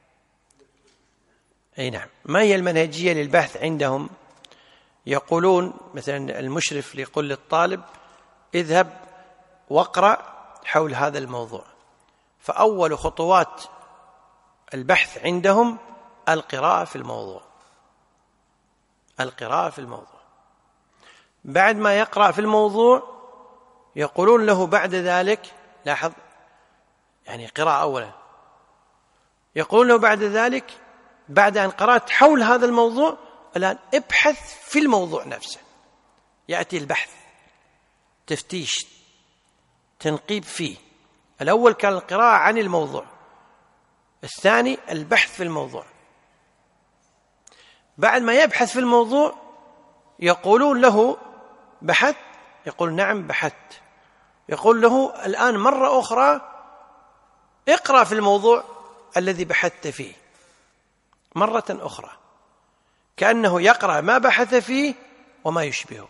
[SPEAKER 1] أي نعم. ما هي المنهجية للبحث عندهم؟ يقولون مثلا المشرف يقول للطالب اذهب واقرأ حول هذا الموضوع، فأول خطوات البحث عندهم القراءة في الموضوع. القراءة في الموضوع. بعد ما يقرأ في الموضوع يقولون له بعد ذلك، لاحظ يعني قراءة أولا، يقولون له بعد ذلك بعد أن قرأت حول هذا الموضوع الآن ابحث في الموضوع نفسه. يأتي البحث، تفتيش، تنقيب فيه. الأول كان القراءة عن الموضوع، الثاني البحث في الموضوع. بعد ما يبحث في الموضوع يقولون له بحث، يقول نعم بحثت. يقول له الآن مرة أخرى اقرأ في الموضوع الذي بحثت فيه مرة أخرى، كأنه يقرأ ما بحث فيه وما يشبهه.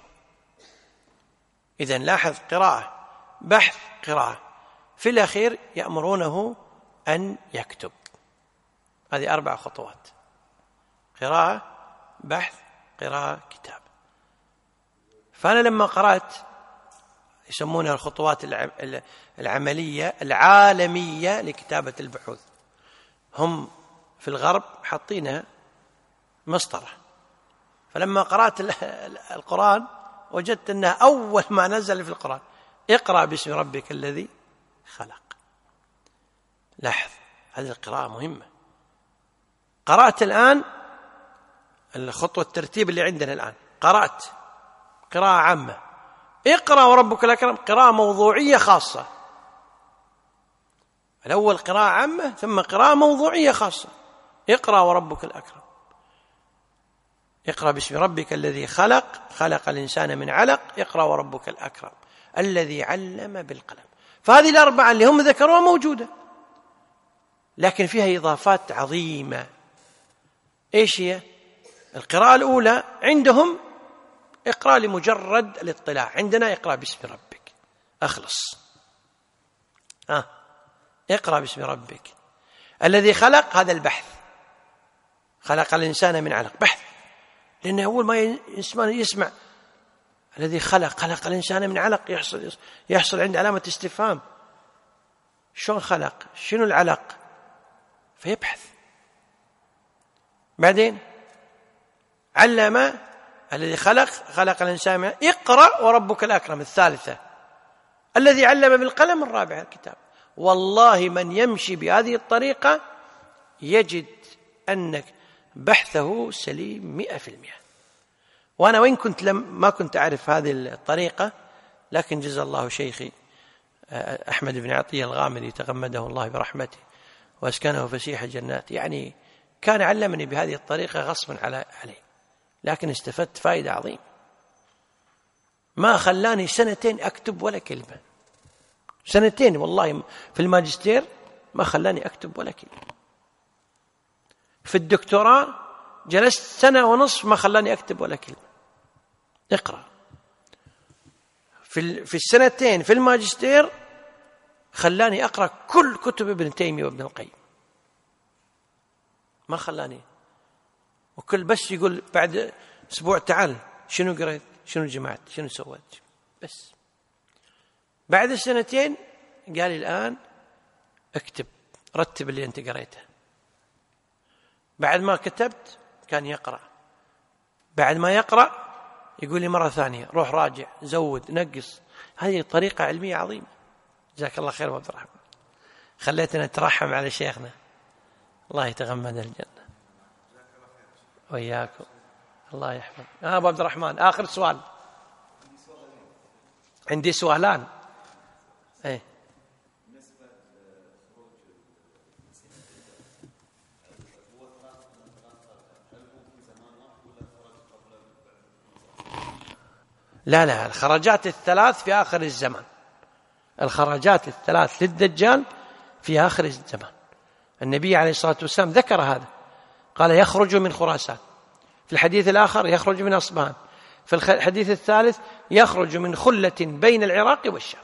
[SPEAKER 1] إذن لاحظ، قراءة، بحث، قراءة. في الأخير يأمرونه أن يكتب. هذه أربع خطوات: قراءة، بحث، قراءة، كتاب. فأنا لما قرأت، يسمونها الخطوات العملية العالمية لكتابة البحوث، هم في الغرب حاطينها مسطرة. فلما قرأت القرآن وجدت أنها أول ما نزل في القرآن اقرأ باسم ربك الذي خلق. لاحظ، هذه القراءة مهمة. قرأت الآن الخطوة الترتيب اللي عندنا الآن، قرأت قراءة عامة، اقرأ وربك الأكرم قراءة موضوعية خاصة. الأول قراءة عامة ثم قراءة موضوعية خاصة. اقرأ وربك الأكرم، اقرأ باسم ربك الذي خلق، خلق الإنسان من علق، اقرأ وربك الأكرم الذي علم بالقلم. فهذه الأربعة اللي هم ذكروها موجودة، لكن فيها إضافات عظيمة. إيش هي؟ القراءة الأولى عندهم اقرأ لمجرد الاطلاع، عندنا اقرأ باسم ربك، أخلص. آه. اقرأ باسم ربك الذي خلق، هذا البحث، خلق الإنسان من علق، بحث. لأنه أول ما يسمع, يسمع الذي خلق خلق الإنسان من علق يحصل, يحصل عند علامة استفهام، شلون خلق؟ شنو العلق؟ فيبحث. بعدين علم الذي خلق خلق الإنسان من علق، اقرأ وربك الأكرم الثالثة، الذي علم بالقلم الرابعة الكتاب. والله من يمشي بهذه الطريقة يجد أنك بحثه سليم مئة في المئة. وأنا وإن كنت لم ما كنت أعرف هذه الطريقة، لكن جزا الله شيخي أحمد بن عطية الغامدي تغمده الله برحمته وأسكنه فسيح الجنات، يعني كان علمني بهذه الطريقة غصبا عليه، لكن استفدت فائدة عظيمة. ما خلاني سنتين أكتب ولا كلمة، سنتين والله في الماجستير ما خلاني أكتب ولا كلمة. في الدكتوراه جلست سنة ونصف ما خلاني أكتب ولا كلمة. اقرأ. في في السنتين في الماجستير خلاني أقرأ كل كتب ابن تيمية وابن القيم، ما خلاني. وكل بس يقول بعد أسبوع تعال شنو قريت، شنو جمعت، شنو سويت. بس بعد السنتين قال الآن اكتب، رتب اللي أنت قريته. بعد ما كتبت كان يقرأ، بعد ما يقرأ يقول لي مرة ثانية روح راجع زود نقص. هذه طريقة علمية عظيمة. جزاك الله خير عبد الرحمن، خليتنا نترحم على شيخنا، الله يتغمد الجنة وإياكم، الله يحفظ. آه أبو عبد الرحمن آخر سؤال. عندي سؤالان. ايه لا لا الخرجات الثلاث في آخر الزمان، الخرجات الثلاث للدجال في آخر الزمان. النبي عليه الصلاة والسلام ذكر هذا، قال يخرج من خراسان، في الحديث الآخر يخرج من أصبهان، في الحديث الثالث يخرج من خلة بين العراق والشام،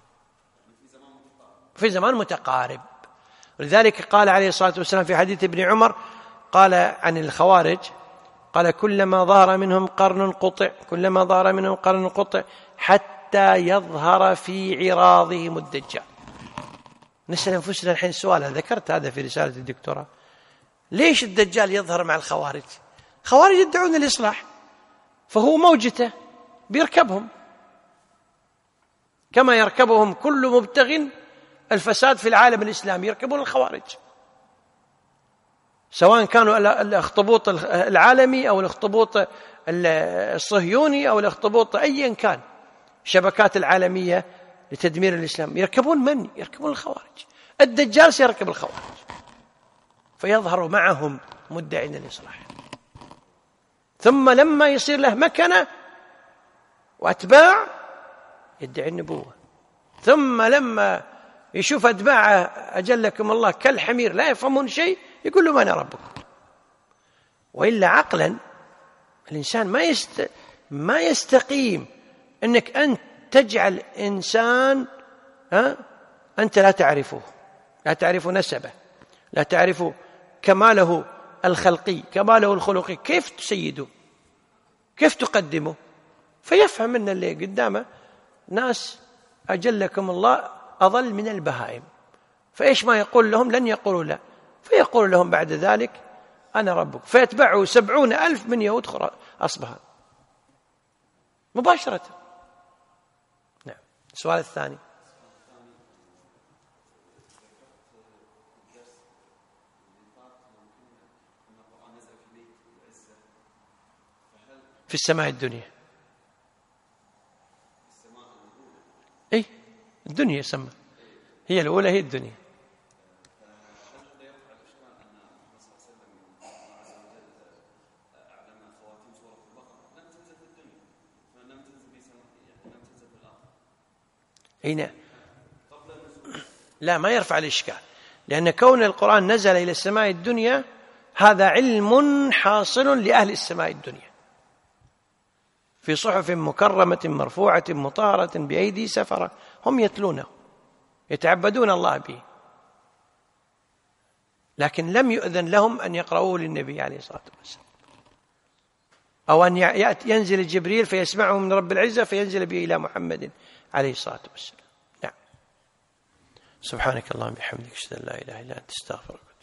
[SPEAKER 1] في زمان متقارب. ولذلك قال عليه الصلاة والسلام في حديث ابن عمر قال عن الخوارج، قال كلما ظهر منهم قرن قطع، كلما ظهر منهم قرن قطع حتى يظهر في عراضهم الدجال. نسأل أنفسنا الحين سؤال، ذكرت هذا في رسالة الدكتوراه، ليش الدجال يظهر مع الخوارج؟ خوارج يدعون الإصلاح، فهو موجته بيركبهم كما يركبهم كل مبتغ الفساد في العالم الإسلامي، يركبون الخوارج، سواء كانوا الاخطبوط العالمي أو الاخطبوط الصهيوني أو الاخطبوط أيا كان، الشبكات العالمية لتدمير الإسلام، يركبون من؟ يركبون الخوارج. الدجال سيركب الخوارج فيظهر معهم مدعين الإصلاح، ثم لما يصير له مكنة وأتباع يدعي النبوة، ثم لما يشوف أتباعه أجلكم الله كالحمير لا يفهمون شيء يقول له أنا ربكم. وإلا عقلا الإنسان ما يست... ما يستقيم أنك أنت تجعل إنسان ها؟ أنت لا تعرفه، لا تعرف نسبه، لا تعرف كماله الخلقي كماله الخلقي، كيف تسيده، كيف تقدمه؟ فيفهم أن اللي قدامه ناس أجلكم الله أضل من البهائم، فإيش ما يقول لهم لن يقولوا لا، فيقول لهم بعد ذلك أنا ربك، فيتبعه سبعون ألف من يهود أصبهان مباشرة. نعم. السؤال الثاني. في السماء الدنيا، اي الدنيا يسمى، هي الأولى هي الدنيا. هنا لا ما يرفع الإشكال، لأن كون القرآن نزل إلى السماء الدنيا هذا علم حاصل لأهل السماء الدنيا في صحف مكرمة مرفوعة مطهرة بأيدي سفرة، هم يتلونه يتعبدون الله به، لكن لم يؤذن لهم أن يقرؤوه للنبي عليه الصلاة والسلام، أو أن ينزل جبريل فيسمعه من رب العزة فينزل به إلى محمد عليه الصلاة والسلام. نعم. سبحانك اللهم وبحمدك أشهد أن لا إله إلا أنت أستغفرك.